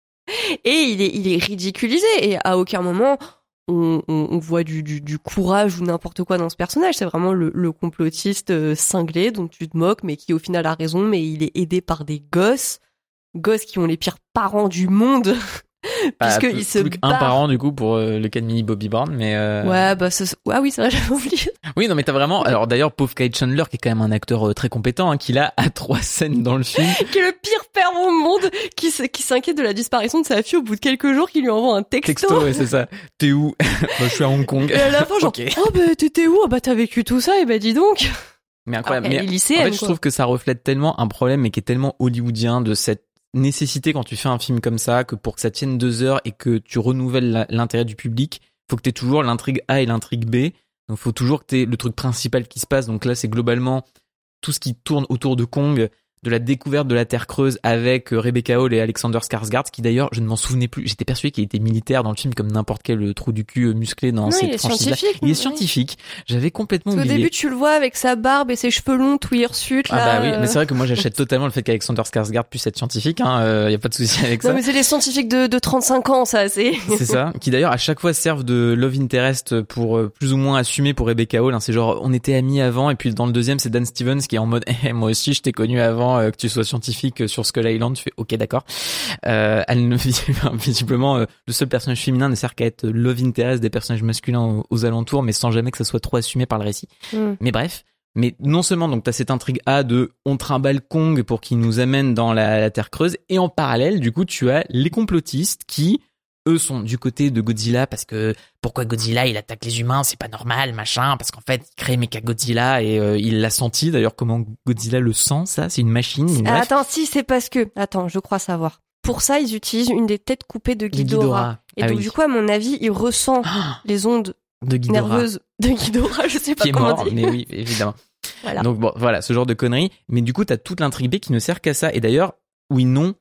Et il est il est ridiculisé et à aucun moment On, on, on voit du, du, du courage ou n'importe quoi dans ce personnage. C'est vraiment le, le complotiste euh, cinglé dont tu te moques, mais qui au final a raison, mais il est aidé par des gosses, gosses qui ont les pires parents du monde. Puisqu'il bah, se plus qu'un barre. par an du coup pour euh, le cas de Millie Bobby Brown, mais euh... ouais bah ça, ah oui c'est vrai, j'avais oublié. Oui non mais t'as vraiment, alors d'ailleurs pauvre Kyle Chandler qui est quand même un acteur euh, très compétent, hein, qui l'a à trois scènes dans le film, qui est le pire père au monde, qui se, qui s'inquiète de la disparition de sa fille au bout de quelques jours, qui lui envoie un texto. texto ouais, c'est ça, t'es où? Bah, je suis à Hong Kong. Et à la fin genre okay. oh bah t'étais où? Ah bah t'as vécu tout ça, et bah dis donc. Mais incroyable. Alors, mais lycéenne, en fait quoi. je trouve que ça reflète tellement un problème mais qui est tellement hollywoodien de cette nécessité quand tu fais un film comme ça, que pour que ça tienne deux heures et que tu renouvelles l'intérêt du public, faut que t'aies toujours l'intrigue A et l'intrigue B. Donc faut toujours que t'aies le truc principal qui se passe. Donc là c'est globalement tout ce qui tourne autour de Kong, de la découverte de la Terre creuse avec Rebecca Hall et Alexander Skarsgård, qui d'ailleurs je ne m'en souvenais plus. J'étais persuadé qu'il était militaire dans le film comme n'importe quel trou du cul musclé dans non, cette il est franchise-là. scientifique. Il est oui. scientifique. J'avais complètement Parce qu'au oublié. début, tu le vois avec sa barbe et ses cheveux longs, tout hirsute, là. Ah bah oui, euh... mais c'est vrai que moi j'achète totalement le fait qu'Alexander Skarsgård puisse être scientifique, hein, euh, y a pas de souci avec ça. Non mais c'est les scientifiques de, de trente-cinq ans, ça, c'est... C'est ça, qui d'ailleurs à chaque fois servent de love interest pour euh, plus ou moins assumer pour Rebecca Hall, hein, c'est genre on était amis avant, et puis dans le deuxième c'est Dan Stevens qui est en mode hey, moi aussi je t'ai connu avant euh, que tu sois scientifique sur Skull Island, tu fais ok d'accord. Euh, elle ne visiblement euh, le seul personnage féminin ne sert qu'à être love interest des personnages masculins aux, aux alentours, mais sans jamais que ça soit trop assumé par le récit. Mm. Mais bref. Mais non seulement donc t'as cette intrigue A de on trimballe Kong pour qu'il nous amène dans la, la Terre creuse, et en parallèle du coup tu as les complotistes qui eux sont du côté de Godzilla parce que pourquoi Godzilla il attaque les humains, c'est pas normal machin, parce qu'en fait il crée Mechagodzilla et euh, il l'a senti. D'ailleurs comment Godzilla le sent, ça c'est une machine. Ah, attends si c'est parce que attends je crois savoir. Pour ça ils utilisent une des têtes coupées de Ghidorah, Ghidorah. Et ah donc oui. du coup à mon avis il ressent les ondes de Ghidorah. nerveuses de Ghidorah, je sais pas qui est comment mort, dire. mais oui évidemment. Voilà. Donc bon voilà ce genre de conneries, mais du coup t'as toute l'intrigue B qui ne sert qu'à ça, et d'ailleurs où ils n'ont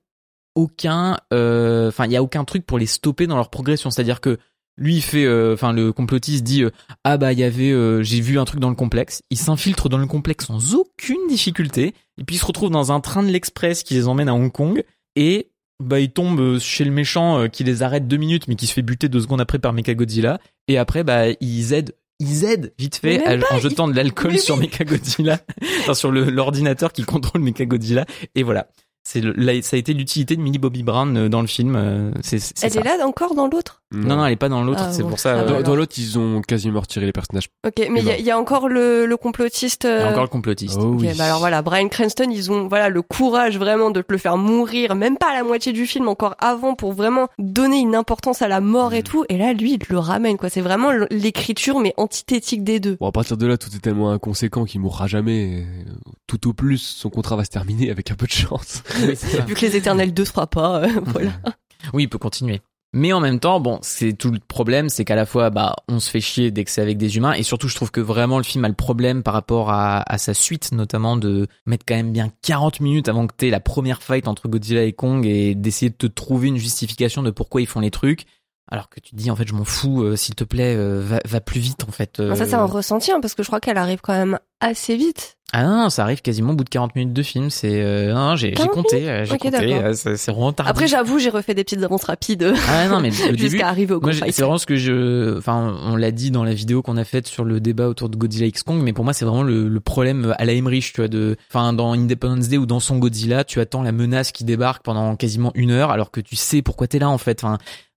aucun enfin euh, il y a aucun truc pour les stopper dans leur progression, c'est-à-dire que lui il fait enfin euh, le complotiste dit euh, ah bah il y avait euh, j'ai vu un truc dans le complexe, il s'infiltre dans le complexe sans aucune difficulté et puis il se retrouve dans un train de l'express qui les emmène à Hong Kong, et bah il tombe chez le méchant euh, qui les arrête deux minutes mais qui se fait buter deux secondes après par Mechagodzilla, et après bah ils aident ils aident vite fait à, pas, en jetant il... de l'alcool mais sur oui. Mechagodzilla, enfin sur le, l'ordinateur qui contrôle Mechagodzilla, et voilà. C'est le, là, ça a été l'utilité de Millie Bobby Brown dans le film. C'est, c'est elle ça. est là encore dans l'autre? Non, non, elle est pas dans l'autre. Ah, c'est bon. pour ça. Ah, Euh, Dans, dans l'autre, ils ont quasiment retiré les personnages. Ok, mais il y, y a encore le, le complotiste. Euh... Il y a encore le complotiste. Oh, Ok, oui. bah alors voilà, Bryan Cranston, ils ont voilà le courage vraiment de te le faire mourir, même pas à la moitié du film, encore avant, pour vraiment donner une importance à la mort et tout. Et là, lui, il le ramène, quoi. C'est vraiment l'écriture, mais antithétique des deux. Bon, à partir de là, tout est tellement inconséquent qu'il mourra jamais. Tout au plus, son contrat va se terminer avec un peu de chance. Oui, c'est ça. Vu que les Éternels deux se fera pas, euh, voilà. Oui, il peut continuer. Mais en même temps, bon, c'est tout le problème, c'est qu'à la fois, bah, on se fait chier dès que c'est avec des humains, et surtout, je trouve que vraiment le film a le problème par rapport à, à sa suite, notamment de mettre quand même bien quarante minutes avant que t'aies la première fight entre Godzilla et Kong, et d'essayer de te trouver une justification de pourquoi ils font les trucs. Alors que tu te dis, en fait, je m'en fous, euh, s'il te plaît, euh, va, va plus vite, en fait. Euh... Ça, c'est un ressenti, hein, parce que je crois qu'elle arrive quand même assez vite. Ah non, non, ça arrive quasiment au bout de quarante minutes de film. C'est euh, non, j'ai, j'ai compté, euh, j'ai okay, compté. Euh, c'est, c'est vraiment tardif. Après, j'avoue, j'ai refait des petites annonces rapides. Ah non, mais au début, jusqu'à arriver au moi, gros fight. c'est vraiment ce que je, enfin, on l'a dit dans la vidéo qu'on a faite sur le débat autour de Godzilla X Kong, mais pour moi, c'est vraiment le, le problème à la Emmerich, tu vois, de, enfin, dans Independence Day ou dans son Godzilla, tu attends la menace qui débarque pendant quasiment une heure, alors que tu sais pourquoi t'es là, en fait. Enfin,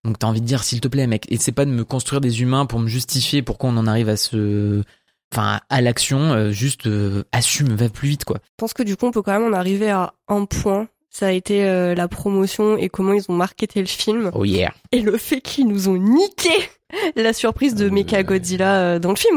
Donc t'as envie de dire, s'il te plaît, mec, et c'est pas de me construire des humains pour me justifier pourquoi on en arrive à ce, enfin, à l'action, euh, juste euh, assume, va plus vite, quoi. Je pense que du coup, on peut quand même en arriver à un point. Ça a été euh, la promotion et comment ils ont marketé le film. Oh yeah. Et le fait qu'ils nous ont niqué la surprise de Mechagodzilla euh, dans le film.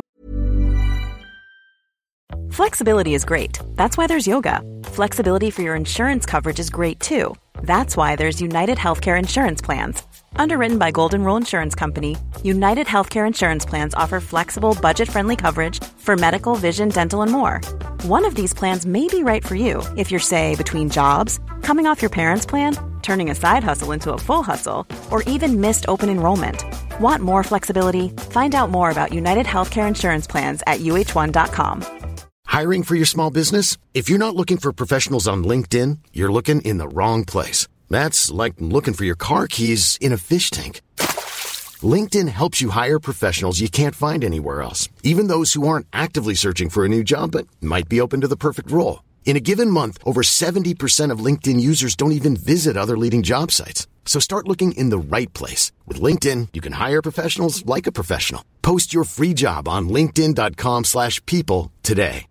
Flexibility is great. That's why there's yoga. Flexibility for your insurance coverage is great too. That's why there's United Healthcare Insurance Plans. Underwritten by Golden Rule Insurance Company, United Healthcare Insurance Plans offer flexible, budget-friendly coverage for medical, vision, dental, and more. One of these plans may be right for you if you're, say, between jobs, coming off your parents' plan, turning a side hustle into a full hustle, or even missed open enrollment. Want more flexibility? Find out more about United Healthcare Insurance Plans at U H one dot com. Hiring for your small business? If you're not looking for professionals on LinkedIn, you're looking in the wrong place. That's like looking for your car keys in a fish tank. LinkedIn helps you hire professionals you can't find anywhere else, even those who aren't actively searching for a new job but might be open to the perfect role. In a given month, over seventy percent of LinkedIn users don't even visit other leading job sites. So start looking in the right place. With LinkedIn, you can hire professionals like a professional. Post your free job on linkedin dot com slash people today.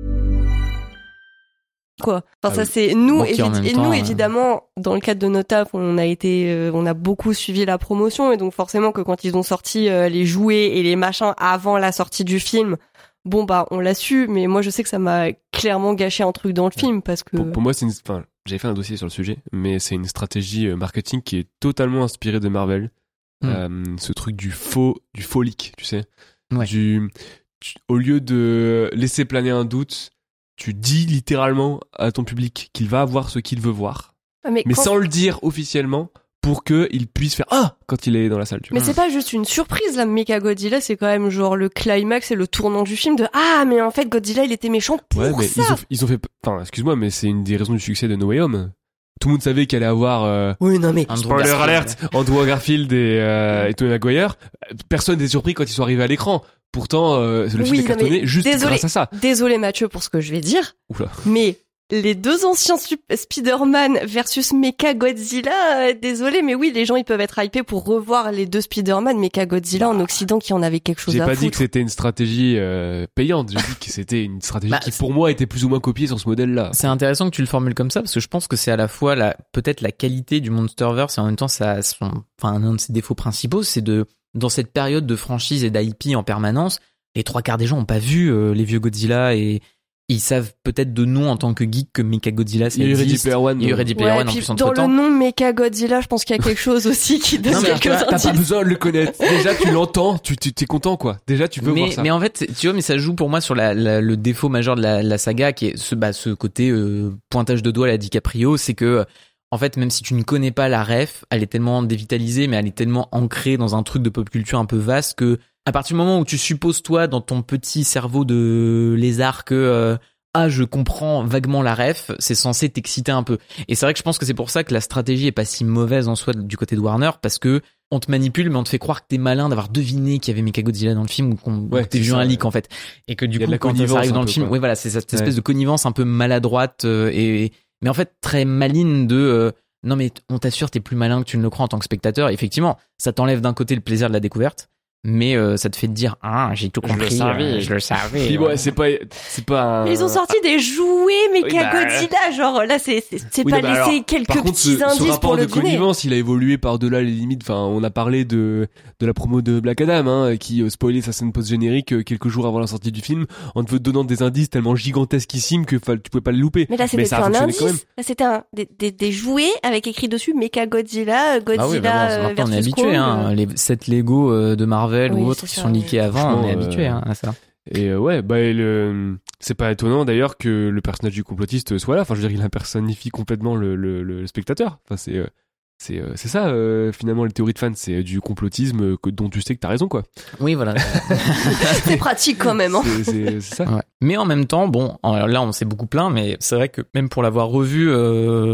Quoi. Enfin, Ah ça oui. c'est nous Bon, qui, évi- en même et temps, nous euh, évidemment dans le cadre de nos tafs on a été euh, on a beaucoup suivi la promotion et donc forcément que quand ils ont sorti euh, les jouets et les machins avant la sortie du film, bon bah on l'a su, mais moi je sais que ça m'a clairement gâché un truc dans le film parce que Pour, pour moi, c'est une, enfin, j'avais fait un dossier sur le sujet, mais c'est une stratégie euh, marketing qui est totalement inspirée de Marvel. Mm. Euh, ce truc du faux, du faux leak, tu sais. Ouais. Du, tu- au lieu de laisser planer un doute, tu dis littéralement à ton public qu'il va avoir ce qu'il veut voir, Ah, mais, mais quand- sans le dire officiellement pour qu'il puisse faire ah quand il est dans la salle. Tu vois. mais c'est pas juste une surprise là, Mechagodzilla, c'est quand même genre le climax et le tournant du film de ah mais en fait Godzilla il était méchant pour Ouais, mais ça. ils ont, ils ont fait, enfin, excuse-moi, mais c'est une des raisons du succès de No Way Home. Tout le monde savait qu'il allait avoir euh, Oui non mais Andrew spoiler Garfield. alert, Andrew Garfield et, euh, et Tobey Maguire. Personne n'était surpris quand ils sont arrivés à l'écran. Pourtant, euh, le film Oui, est non, cartonné mais juste désolé. grâce à ça. désolé Mathieu pour ce que je vais dire, Oula. mais les deux anciens sup- Spider-Man versus Mechagodzilla, euh, désolé, mais oui, les gens ils peuvent être hypés pour revoir les deux Spider-Man, Mechagodzilla en Occident qui en avait quelque chose J'ai à pas foutre. dit que c'était une stratégie euh, payante. J'ai dit que c'était une stratégie Bah, qui, c'est- pour moi, était plus ou moins copiée sur ce modèle-là. C'est intéressant que tu le formules comme ça parce que je pense que c'est à la fois la peut-être la qualité du Monsterverse et en même temps ça a son, enfin un de ses défauts principaux, c'est de dans cette période de franchise et d'I P en permanence, les trois quarts des gens ont pas vu euh, les vieux Godzilla et ils savent peut-être de nous en tant que geek que Mechagodzilla ça Il y a eu Ready existe. Player One. Il y a eu Ready Player Ouais, One en puis plus dans entre le temps. nom Mechagodzilla, je pense qu'il y a quelque chose aussi qui donne Non, mais quelques tu vois, T'as pas indices. besoin de le connaître. Déjà, tu l'entends, tu, tu t'es content, quoi. Déjà, tu veux mais, voir ça. mais en fait, tu vois, mais ça joue pour moi sur la, la- le défaut majeur de la, la saga, qui est ce, bah, ce côté euh, pointage de doigt à la DiCaprio, c'est que en fait, même si tu ne connais pas la ref, elle est tellement dévitalisée, mais elle est tellement ancrée dans un truc de pop culture un peu vaste que à partir du moment où tu supposes toi dans ton petit cerveau de lézard que euh, ah je comprends vaguement la ref, c'est censé t'exciter un peu. Et c'est vrai que je pense que c'est pour ça que la stratégie est pas si mauvaise en soi du côté de Warner, parce que on te manipule mais on te fait croire que t'es malin d'avoir deviné qu'il y avait Mechagodzilla dans le film ou qu'on Ouais, ou que t'es c'est vu ça, un leak ouais. en fait, et que du Il y a coup de la quand connivence ça arrive dans un le peu, film, quoi. ouais voilà, c'est cette espèce Ouais. de connivence un peu maladroite euh, et mais en fait très maligne de euh, non mais on t'assure t'es plus malin que tu ne le crois en tant que spectateur. Et effectivement, ça t'enlève d'un côté le plaisir de la découverte, mais euh, ça te fait te dire ah j'ai tout Je le compris, savais. euh, je le savais. Puis ouais, c'est pas, c'est pas un... Mais ils ont sorti des jouets Mechagodzilla, genre là c'est c'est, c'est Oui, pas bah, laisser alors, quelques Par contre, petits ce, ce indices rapport pour de le deviner. connivence, il a évolué par-delà les limites. Enfin, on a parlé de de la promo de Black Adam, hein, qui euh, spoilait sa scène post-générique euh, quelques jours avant la sortie du film, en te donnant des indices tellement gigantesquissimes que fa- tu pouvais pas les louper. Mais là c'était ça plus a un fonctionné indice, quand même. là c'était un, des, des, des jouets avec écrit dessus Mechagodzilla, Godzilla Ah oui, bah bon, euh, maintenant on est versus habitué, Kong. hein. Les sept Lego euh, de Marvel Oui, ou autres c'est qui ça, sont oui. leakés avant, on est Franchement, habitué euh, hein, à ça. Et euh, ouais, bah et le, c'est pas étonnant d'ailleurs que le personnage du complotiste soit là. Enfin, je veux dire, il impersonnifie complètement le, le, le spectateur. Enfin, c'est euh, c'est euh, c'est ça euh, finalement les théories de fans, c'est du complotisme euh, que, dont tu sais que t'as raison, quoi. Oui, voilà. C'est pratique quand même, hein. C'est, c'est, c'est ça. Ouais. Mais en même temps, bon, alors là on s'est beaucoup plaint, mais c'est vrai que même pour l'avoir revu euh,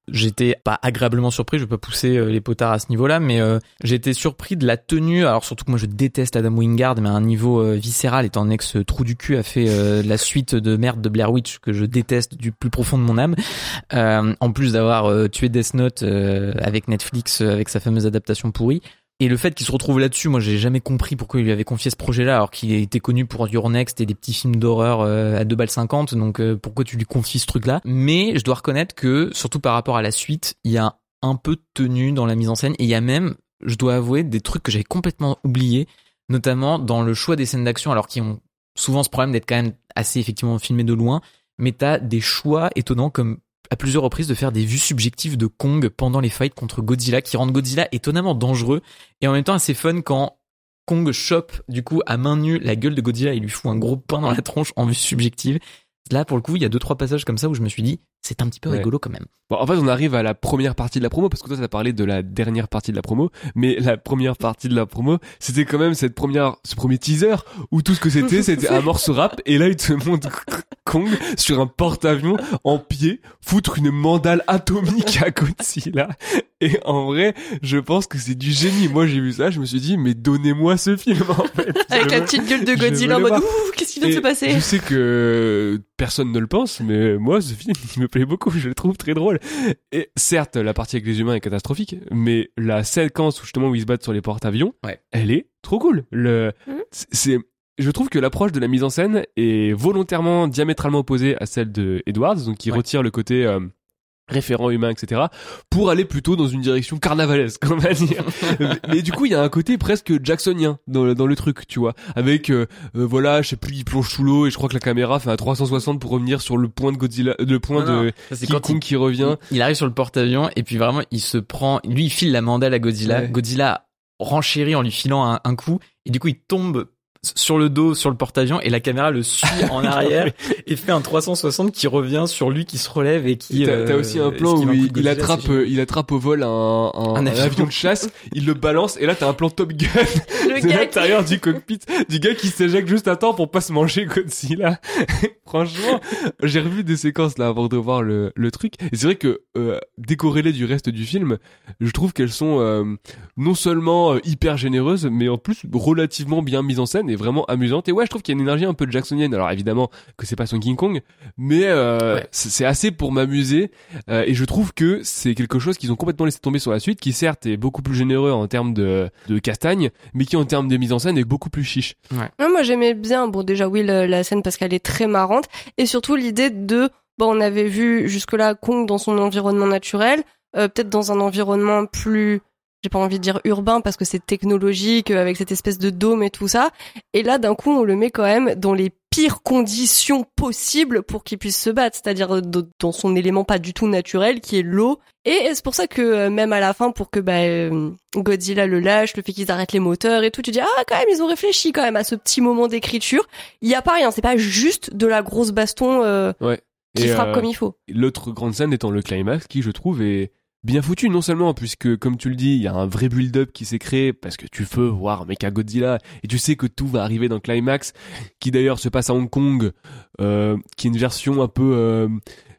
j'étais pas agréablement surpris, je vais pas pousser euh, les potards à ce niveau-là, mais euh, j'ai été surpris de la tenue. Alors surtout que moi je déteste Adam Wingard, mais à un niveau euh, viscéral, étant donné que ce trou du cul a fait euh, la suite de merde de Blair Witch que je déteste du plus profond de mon âme. Euh, en plus d'avoir euh, tué Death Note euh, avec Netflix, euh, avec sa fameuse adaptation pourrie. Et le fait qu'il se retrouve là-dessus, moi j'ai jamais compris pourquoi il lui avait confié ce projet-là, alors qu'il était connu pour Your Next et des petits films d'horreur euh, à deux balles cinquante, donc euh, pourquoi tu lui confies ce truc-là? Mais je dois reconnaître que, surtout par rapport à la suite, il y a un peu de tenue dans la mise en scène, et il y a même, je dois avouer, des trucs que j'avais complètement oubliés, notamment dans le choix des scènes d'action, alors qu'ils ont souvent ce problème d'être quand même assez effectivement filmés de loin, mais t'as des choix étonnants comme à plusieurs reprises de faire des vues subjectives de Kong pendant les fights contre Godzilla, qui rendent Godzilla étonnamment dangereux et en même temps assez fun quand Kong chope du coup à main nue la gueule de Godzilla et lui fout un gros pain dans la tronche en vue subjective. Là pour le coup il y a deux trois passages comme ça où je me suis dit c'est un petit peu ouais. rigolo quand même. Bon, en fait on arrive à la première partie de la promo, parce que toi t'as parlé de la dernière partie de la promo, mais la première partie de la promo c'était quand même cette première, ce premier teaser où tout ce que c'était c'était un morceau rap, et là il te montre Kong sur un porte-avions en pied foutre une mandale atomique à Godzilla. Et en vrai, je pense que c'est du génie. Moi, j'ai vu ça, je me suis dit, mais donnez-moi ce film, en fait. Avec je la veux, petite gueule de Godzilla en mode, ouh, qu'est-ce qui vient de se passer? Je sais que personne ne le pense, mais moi, ce film, il me plaît beaucoup, je le trouve très drôle. Et certes, la partie avec les humains est catastrophique, mais la séquence où justement où ils se battent sur les porte-avions, ouais. elle est trop cool. Le, mmh. c'est, je trouve que l'approche de la mise en scène est volontairement diamétralement opposée à celle de Edwards, donc qui ouais. retire le côté, euh, référent humain, et cetera, pour aller plutôt dans une direction carnavalesque, on va dire. Mais du coup, il y a un côté presque jacksonien dans le, dans le truc, tu vois, avec euh, euh, voilà, je sais plus, il plonge sous l'eau et je crois que la caméra fait un trois cent soixante pour revenir sur le point de Godzilla, le point non, de King Kong qui revient. Il, il arrive sur le porte-avions et puis vraiment, il se prend, lui, il file la mandale à Godzilla. Ouais. Godzilla renchérit en lui filant un, un coup et du coup, il tombe sur le dos, sur le porte-avions, et la caméra le suit en arrière et fait un trois cent soixante qui revient sur lui, qui se relève et qui... T'as, euh, t'as aussi un plan où il, il attrape, il attrape au vol un, un, un, un avion de chasse, il le balance, et là t'as un plan Top Gun de l'intérieur qui... du cockpit, du gars qui s'éjecte juste à temps pour pas se manger Godzilla. Franchement, j'ai revu des séquences là avant de voir le, le truc, et c'est vrai que euh, décorrélées du reste du film, je trouve qu'elles sont euh, non seulement euh, hyper généreuses, mais en plus relativement bien mises en scène est vraiment amusante. Et ouais, je trouve qu'il y a une énergie un peu jacksonienne. Alors évidemment que c'est pas son King Kong, mais euh, ouais. c'est, c'est assez pour m'amuser, euh, et je trouve que c'est quelque chose qu'ils ont complètement laissé tomber sur la suite, qui certes est beaucoup plus généreux en termes de, de castagne, mais qui en termes de mise en scène est beaucoup plus chiche. Ouais. Ouais, moi j'aimais bien, bon déjà oui la, la scène parce qu'elle est très marrante, et surtout l'idée de, bon on avait vu jusque-là Kong dans son environnement naturel, euh, peut-être dans un environnement plus, j'ai pas envie de dire urbain parce que c'est technologique, avec cette espèce de dôme et tout ça. Et là, d'un coup, on le met quand même dans les pires conditions possibles pour qu'il puisse se battre, c'est-à-dire dans son élément pas du tout naturel, qui est l'eau. Et c'est pour ça que même à la fin, pour que bah, Godzilla le lâche, le fait qu'ils arrêtent les moteurs et tout, tu dis ah quand même ils ont réfléchi quand même à ce petit moment d'écriture. Il y a pas rien, c'est pas juste de la grosse baston euh, ouais. qui et frappe euh, comme il faut. L'autre grande scène étant le climax, qui je trouve est bien foutu, non seulement puisque, comme tu le dis, il y a un vrai build-up qui s'est créé, parce que tu veux voir Mechagodzilla, et tu sais que tout va arriver dans le climax, qui d'ailleurs se passe à Hong Kong, euh, qui est une version un peu euh,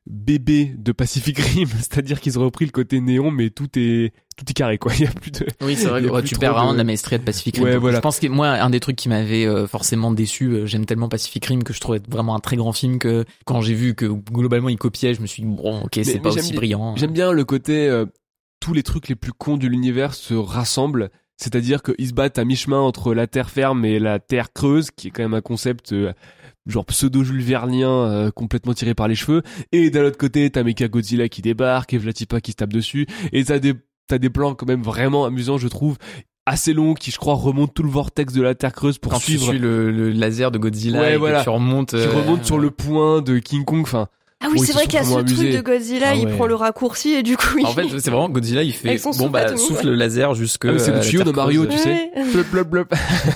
bébé de Pacific Rim, c'est-à-dire qu'ils ont repris le côté néon, mais tout est tout est carré, quoi. Il y a plus de. Oui, c'est vrai que ouais, tu perds vraiment de la maestria de Pacific Rim. Ouais, voilà. Je pense que moi, un des trucs qui m'avait euh, forcément déçu, euh, j'aime tellement Pacific Rim que je trouvais vraiment un très grand film, que quand j'ai vu que globalement il copiait, je me suis dit bon, ok, c'est mais, pas mais aussi bien, brillant. J'aime bien le côté euh, tous les trucs les plus cons de l'univers se rassemblent. C'est-à-dire qu'ils se battent à mi-chemin entre la terre ferme et la terre creuse, qui est quand même un concept euh, genre pseudo-Jules Vernien euh, complètement tiré par les cheveux. Et d'un autre côté, t'as Mechagodzilla qui débarque, et Vlatipa qui se tape dessus. Et t'as des, t'as des plans quand même vraiment amusants, je trouve, assez longs, qui je crois remontent tout le vortex de la terre creuse pour quand suivre. Quand tu suis le, le laser de Godzilla, ouais, et voilà. que tu remontes... Euh... Tu remontes sur le point de King Kong, enfin... Ah oui, bon, c'est vrai qu'il y a ce amusés. truc de Godzilla, ah ouais. il prend le raccourci et du coup il... En fait, c'est vraiment Godzilla, il fait bon bah atomique, souffle le laser jusque ah, c'est le tuyau de Mario, tu ouais. sais. Blop blop blop.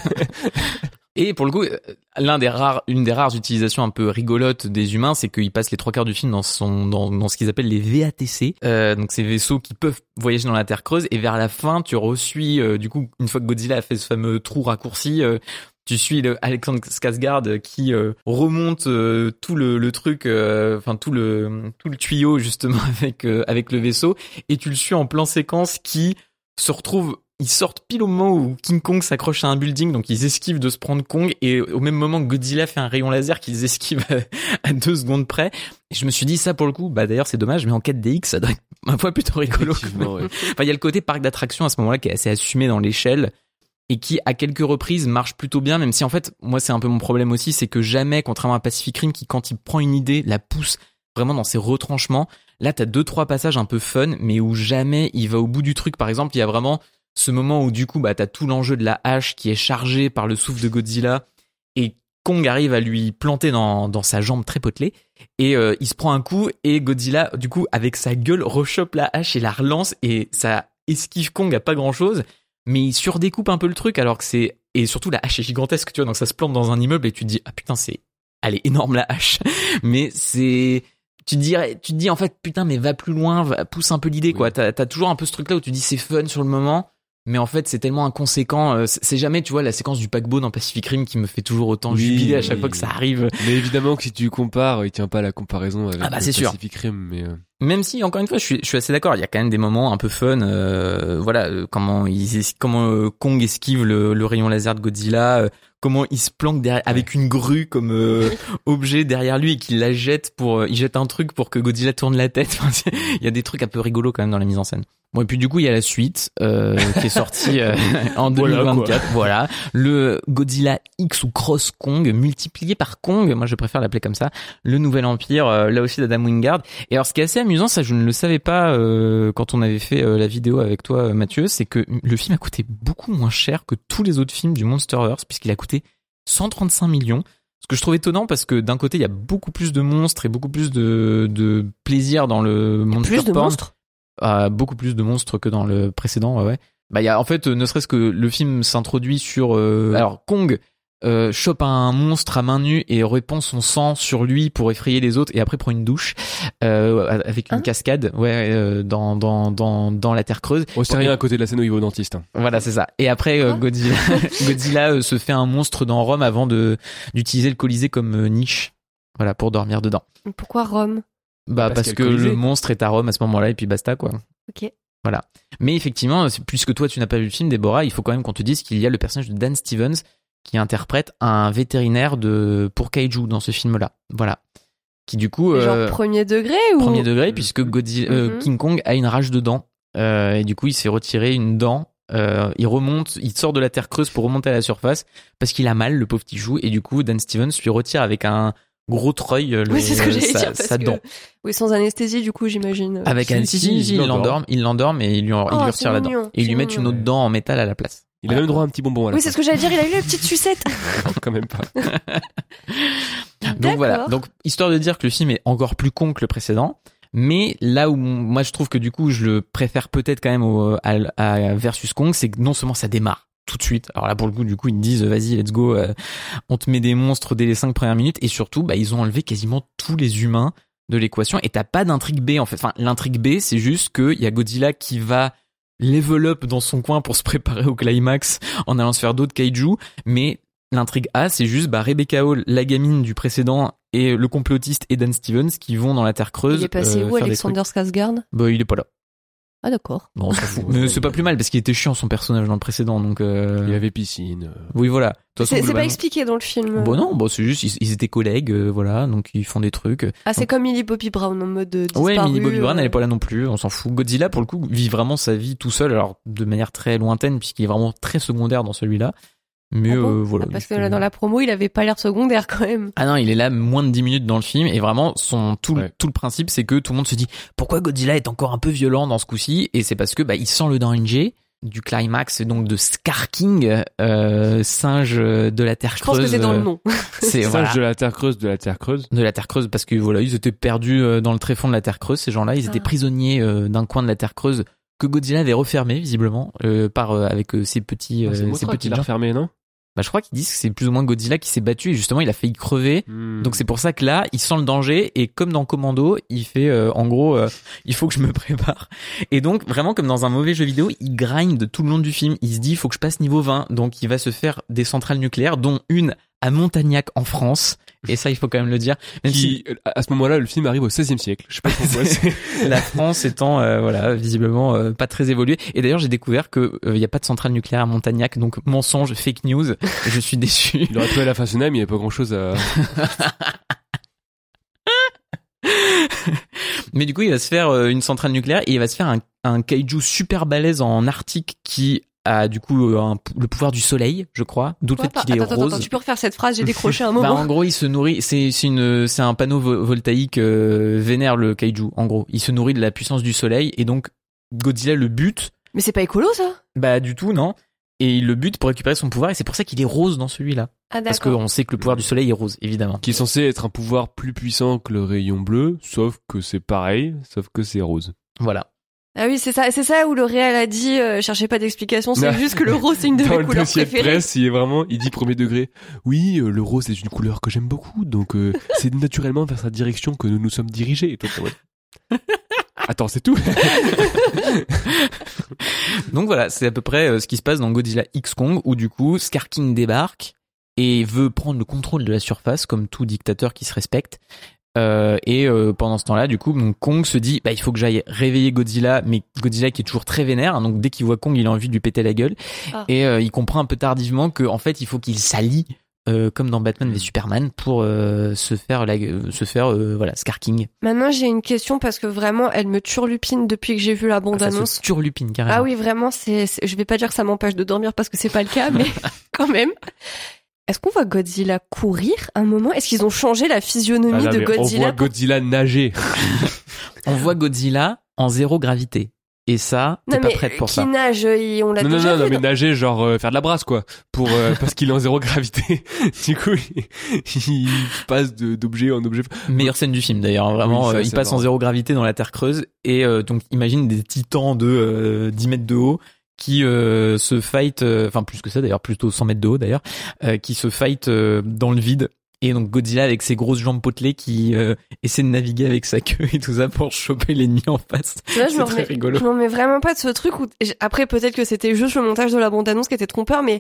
Et pour le coup, l'un des rares, une des rares utilisations un peu rigolotes des humains, c'est qu'ils passent les trois quarts du film dans son, dans, dans ce qu'ils appellent les V A T C. Euh, donc ces vaisseaux qui peuvent voyager dans la terre creuse. Et vers la fin, tu reçuis, euh, du coup, une fois que Godzilla a fait ce fameux trou raccourci, euh, tu suis le Alexandre Skarsgård qui euh, remonte euh, tout le, le truc, enfin euh, tout le tout le tuyau justement avec euh, avec le vaisseau, et tu le suis en plan séquence qui se retrouve, ils sortent pile au moment où King Kong s'accroche à un building, donc ils esquivent de se prendre Kong, et au même moment que Godzilla fait un rayon laser qu'ils esquivent à, à deux secondes près. Et je me suis dit, ça pour le coup, bah d'ailleurs c'est dommage, mais en quatre D X ça doit être ma foi plutôt rigolo. Ouais. Enfin il y a le côté parc d'attractions à ce moment-là qui est assez assumé dans l'échelle, et qui à quelques reprises marche plutôt bien, même si en fait moi c'est un peu mon problème aussi, c'est que jamais, contrairement à Pacific Rim qui quand il prend une idée la pousse vraiment dans ses retranchements, là t'as deux trois passages un peu fun mais où jamais il va au bout du truc. Par exemple il y a vraiment ce moment où du coup bah t'as tout l'enjeu de la hache qui est chargé par le souffle de Godzilla, et Kong arrive à lui planter dans dans sa jambe très potelée, et euh, il se prend un coup, et Godzilla du coup avec sa gueule rechoppe la hache et la relance, et ça esquive Kong à pas grand chose, mais il surdécoupe un peu le truc, alors que c'est, et surtout la hache est gigantesque, tu vois, donc ça se plante dans un immeuble et tu te dis ah putain c'est, elle est énorme la hache, mais c'est, tu te dirais, tu te dis en fait putain mais va plus loin, va, pousse un peu l'idée oui. quoi, t'as, t'as toujours un peu ce truc là où tu dis c'est fun sur le moment, mais en fait c'est tellement inconséquent, c'est jamais tu vois la séquence du paquebot dans Pacific Rim qui me fait toujours autant oui, jubiler à chaque oui. fois que ça arrive. Mais évidemment que si tu compares, il tient pas la comparaison avec ah bah, c'est Pacific sûr. Rim, mais euh... même si encore une fois je suis je suis assez d'accord, il y a quand même des moments un peu fun, euh, voilà euh, comment ils comment euh, Kong esquive le, le rayon laser de Godzilla, euh, comment il se planque derrière avec une grue comme euh, objet derrière lui et qu'il la jette pour euh, il jette un truc pour que Godzilla tourne la tête. Enfin, il y a des trucs un peu rigolos quand même dans la mise en scène. Bon, et puis du coup, il y a la suite euh, qui est sortie euh, en deux mille vingt-quatre. Voilà, voilà, le Godzilla X ou Cross Kong multiplié par Kong. Moi, je préfère l'appeler comme ça. Le Nouvel Empire, euh, là aussi d'Adam Wingard. Et alors, ce qui est assez amusant, ça, je ne le savais pas euh, quand on avait fait euh, la vidéo avec toi, Mathieu, c'est que le film a coûté beaucoup moins cher que tous les autres films du Monsterverse, puisqu'il a coûté cent trente-cinq millions. Ce que je trouve étonnant, parce que d'un côté, il y a beaucoup plus de monstres et beaucoup plus de, de plaisir dans le monster porn. Plus de monstres. Euh, beaucoup plus de monstres que dans le précédent, ouais, ouais. Bah, il y a, en fait, ne serait-ce que le film s'introduit sur, euh, alors, Kong, euh, chope un monstre à main nue et répand son sang sur lui pour effrayer les autres, et après prend une douche, euh, avec une hein cascade, ouais, euh, dans, dans, dans, dans la terre creuse. Oh, c'est rien à côté de la scène où il va au dentiste, hein. Voilà, c'est ça. Et après, euh, Godzilla, Godzilla euh, se fait un monstre dans Rome avant de, d'utiliser le Colisée comme euh, niche. Voilà, pour dormir dedans. Pourquoi Rome? Bah parce, parce que le monstre est à Rome à ce moment-là et puis basta quoi. Ok. Voilà. Mais effectivement, puisque toi tu n'as pas vu le film, Déborah, il faut quand même qu'on te dise qu'il y a le personnage de Dan Stevens qui interprète un vétérinaire de pour kaiju dans ce film-là. Voilà. Qui du coup genre euh, premier degré ou premier degré puisque Godzilla, mm-hmm. euh, King Kong a une rage de dents euh, et du coup il s'est retiré une dent. Euh, il remonte, il sort de la terre creuse pour remonter à la surface parce qu'il a mal, le pauvre petit chou, et du coup Dan Stevens lui retire avec un gros treuil le, oui, c'est ce que j'allais sa, dire, parce sa que... dent. Oui, sans anesthésie, du coup, j'imagine. Avec un si, si, si, il l'endorme, il l'endorme et il lui, en, oh, il lui retire la dent. Et il lui met une autre dent en métal à la place. Il a même droit à un petit bonbon à la Oui, c'est ce que j'allais dire, il a eu la petite sucette. Quand même pas. Donc voilà. Donc, histoire de dire que le film est encore plus con que le précédent. Mais là où moi je trouve que du coup je le préfère peut-être quand même au, à, à Versus Kong, c'est que non seulement ça démarre tout de suite. Alors là pour le coup du coup ils me disent vas-y let's go, euh, on te met des monstres dès les cinq premières minutes, et surtout bah ils ont enlevé quasiment tous les humains de l'équation et t'as pas d'intrigue B en fait. Enfin l'intrigue B c'est juste que il y a Godzilla qui va level up dans son coin pour se préparer au climax en allant se faire d'autres kaiju, mais l'intrigue A c'est juste bah Rebecca Hall, la gamine du précédent, et le complotiste et Dan Stevens qui vont dans la terre creuse. Il est passé euh, où Alexander Skarsgård? Bah il est pas là. Ah d'accord. Bon, on s'en fout. Mais c'est pas plus mal parce qu'il était chiant son personnage dans le précédent, donc. Euh... Il y avait piscine. Oui voilà. C'est, c'est globalement... pas expliqué dans le film. Bon non, bon c'est juste ils, ils étaient collègues, euh, voilà, donc ils font des trucs. Ah c'est donc... comme Millie Bobby Brown en mode disparu. Ouais, Millie Bobby Brown euh... elle est pas là non plus, on s'en fout. Godzilla pour le coup vit vraiment sa vie tout seul, alors de manière très lointaine puisqu'il est vraiment très secondaire dans celui-là. Mais ah bon euh, voilà. Ah, parce que là, dans la promo, il avait pas l'air secondaire quand même. Ah non, il est là moins de dix minutes dans le film, et vraiment son tout ouais. tout le principe c'est que tout le monde se dit pourquoi Godzilla est encore un peu violent dans ce coup-ci, et c'est parce que bah il sent le danger du climax, donc de Scar King, euh, singe de la terre creuse. Je pense que c'est dans le nom. C'est singe voilà, de la terre creuse, de la terre creuse. De la terre creuse parce que voilà, ils étaient perdus dans le tréfonds de la terre creuse, ces gens-là, ils étaient ah. prisonniers d'un coin de la terre creuse que Godzilla avait refermé visiblement euh, par euh, avec euh, ses petits ah, c'est euh, ses petits gens refermés, non? Bah, je crois qu'ils disent que c'est plus ou moins Godzilla qui s'est battu et justement il a failli crever. Hmm. Donc c'est pour ça que là, il sent le danger et comme dans Commando, il fait euh, en gros, euh, il faut que je me prépare. Et donc vraiment comme dans un mauvais jeu vidéo, il grind tout le long du film. Il se dit, il faut que je passe niveau vingt. Donc il va se faire des centrales nucléaires, dont une à Montagnac en France. Et ça, il faut quand même le dire. Même Qui, si à ce moment-là, le film arrive au seizième siècle. Je sais pas pourquoi. c'est... la France étant euh, voilà visiblement euh, pas très évoluée. Et d'ailleurs, j'ai découvert que il euh, y a pas de centrale nucléaire à Montagnac, donc mensonge, fake news. Et je suis déçu. Il aurait trouvé la Fessenheim, il y avait pas grand-chose à. Mais du coup, il va se faire euh, une centrale nucléaire et il va se faire un, un kaiju super balèze en Arctique qui a du coup un, le pouvoir du soleil, je crois, d'où le Ouais, fait qu'il est attends, rose. attends, tu peux refaire cette phrase, j'ai décroché un moment. Bah en gros, il se nourrit, c'est c'est une c'est un panneau vo- voltaïque euh, vénère le kaiju. En gros, il se nourrit de la puissance du soleil et donc Godzilla le bute. Mais c'est pas écolo ça? Bah du tout non. Et il le bute pour récupérer son pouvoir et c'est pour ça qu'il est rose dans celui-là. Ah Parce d'accord. qu'on sait que le pouvoir du soleil est rose, évidemment. Qui est censé être un pouvoir plus puissant que le rayon bleu, sauf que c'est pareil, sauf que c'est rose. Voilà. Ah oui, c'est ça, c'est ça où le réel a dit, euh, cherchez pas d'explication, c'est Non. juste que le rose c'est une de Dans mes le couleurs dossier de préférées. presse, il est vraiment, il dit premier degré. Oui, euh, le rose est une couleur que j'aime beaucoup, donc euh, c'est naturellement vers sa direction que nous nous sommes dirigés. Et toi, t'es en mode, attends, c'est tout. Donc voilà, c'est à peu près euh, ce qui se passe dans Godzilla X Kong où du coup Scar King débarque et veut prendre le contrôle de la surface comme tout dictateur qui se respecte. Euh, et euh, pendant ce temps-là, du coup, donc Kong se dit, bah il faut que j'aille réveiller Godzilla, mais Godzilla qui est toujours très vénère, hein, donc dès qu'il voit Kong, il a envie de lui péter la gueule. Ah. Et euh, il comprend un peu tardivement que en fait, il faut qu'il s'allie, euh, comme dans Batman v Superman, pour euh, se faire la, euh, se faire euh, voilà Scar King. Maintenant j'ai une question parce que vraiment elle me turlupine depuis que j'ai vu la Ça bande-annonce. se turlupine carrément. Ah oui, vraiment, c'est, c'est- je vais pas dire que ça m'empêche de dormir parce que c'est pas le cas, mais quand même. Est-ce qu'on voit Godzilla courir un moment? Est-ce qu'ils ont changé la physionomie Ah, là, de mais Godzilla? on voit pour- Godzilla nager. On voit Godzilla en zéro gravité. Et ça, t'es Non pas mais prête pour qui ça. nage, et on l'a Non, non, déjà non, non, vu. mais non nager, genre euh, faire de la brasse, quoi, pour euh, parce qu'il est en zéro gravité. Du coup, il, il passe de, d'objet en objet. Meilleure scène du film d'ailleurs, hein, vraiment. Oui, ça, euh, il c'est passe en vrai. zéro gravité dans la terre creuse et euh, donc imagine des titans de euh, dix mètres de haut qui euh, se fight, euh, enfin plus que ça d'ailleurs, plutôt cent mètres de haut d'ailleurs, euh, qui se fight euh, dans le vide. Et donc Godzilla avec ses grosses jambes potelées qui euh, essaie de naviguer avec sa queue et tout ça pour choper l'ennemi en face. Là, je C'est me très remets, rigolo. je m'en mets vraiment pas de ce truc où, après, peut-être que c'était juste le montage de la bande-annonce qui était trompeur, mais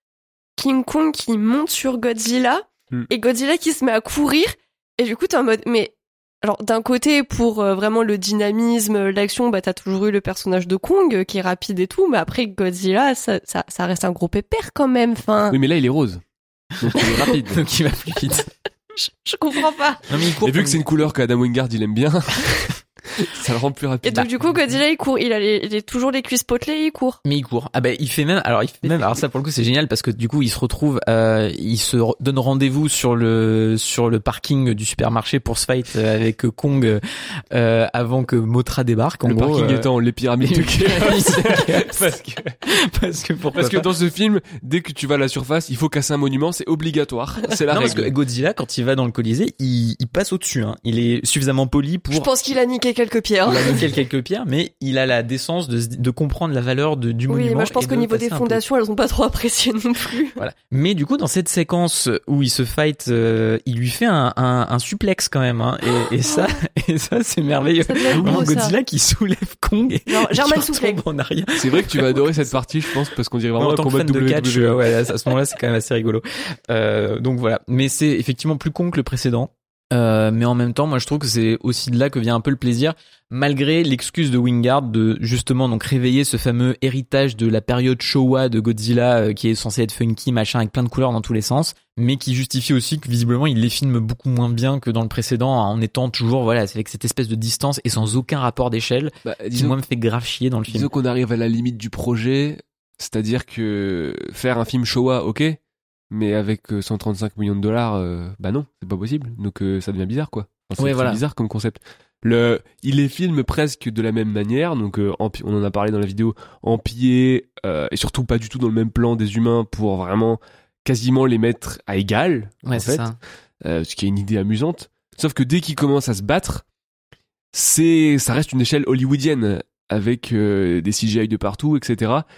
King Kong qui monte sur Godzilla, Hmm. et Godzilla qui se met à courir, et du coup, t'es en mode, mais, alors, d'un côté, pour euh, vraiment le dynamisme, l'action, bah, t'as toujours eu le personnage de Kong, euh, qui est rapide et tout, mais après, Godzilla, ça, ça, ça reste un gros pépère quand même, enfin, Oui, mais là, il est rose. Donc, il est rapide. Donc il va plus vite. je, je comprends pas. Non mais il court Et vu comme- que c'est une couleur qu'Adam Wingard, il aime bien, ça le rend plus Et rapide. donc, du coup, Godzilla, il court, il a, les, il a toujours les cuisses potelées, il court. Mais il court. Ah ben il fait même. Alors il fait même. Alors ça pour le coup c'est génial parce que du coup il se retrouve. Euh, il se re- donne rendez-vous sur le sur le parking du supermarché pour se fight avec Kong euh, avant que Mothra débarque. En Le gros, parking euh, étant les pyramides de les Khéops. pyramides de Parce que, parce que pourquoi parce que pas. dans ce film, dès que tu vas à la surface, il faut casser un monument, c'est obligatoire. C'est la non, parce règle. que Godzilla quand il va dans le Colisée, il, il passe au-dessus. Hein. Il est suffisamment poli pour. Je pense qu'il a niqué quelques pierres. Il a nickel quelques pierres, mais il a la décence de, se- de comprendre la valeur de, du monument. Oui, moi je pense et qu'au de niveau des passer un peu. fondations, elles ont pas trop apprécié non plus. Voilà. Mais du coup, dans cette séquence où il se fight, euh, il lui fait un, un, un suplex quand même, hein, et, et ça, et ça, c'est merveilleux. Ça devient Vraiment, gros, ça. Godzilla qui soulève Kong et Non, et German qui Suplex. retombe en arrière. C'est vrai que tu vas adorer cette partie, je pense, parce qu'on dirait vraiment en un tant que combat fan de de W W E. catch, euh, ouais, à ce moment-là, c'est quand même assez rigolo. Euh, donc voilà. Mais c'est effectivement plus con que le précédent. Euh, mais en même temps, moi je trouve que c'est aussi de là que vient un peu le plaisir, malgré l'excuse de Wingard de justement donc réveiller ce fameux héritage de la période Showa de Godzilla euh, qui est censé être funky, machin, avec plein de couleurs dans tous les sens, mais qui justifie aussi que visiblement il les filme beaucoup moins bien que dans le précédent, en étant toujours voilà avec cette espèce de distance et sans aucun rapport d'échelle, Bah, qui disons, moi me fait grave chier dans le film. disons qu'on arrive à la limite du projet, c'est-à-dire que faire un film Showa, ok, mais avec euh, cent trente-cinq millions de dollars, euh, bah non, c'est pas possible. Donc euh, ça devient bizarre, quoi. Enfin, c'est Ouais, très voilà. bizarre comme concept. Le, il les filme presque de la même manière, donc euh, empi- on en a parlé dans la vidéo, empillés euh, et surtout pas du tout dans le même plan des humains pour vraiment quasiment les mettre à égal, Ouais, en c'est fait, ça. euh, ce qui est une idée amusante. Sauf que dès qu'ils commencent à se battre, c'est, ça reste une échelle hollywoodienne avec euh, des C G I de partout, et cetera.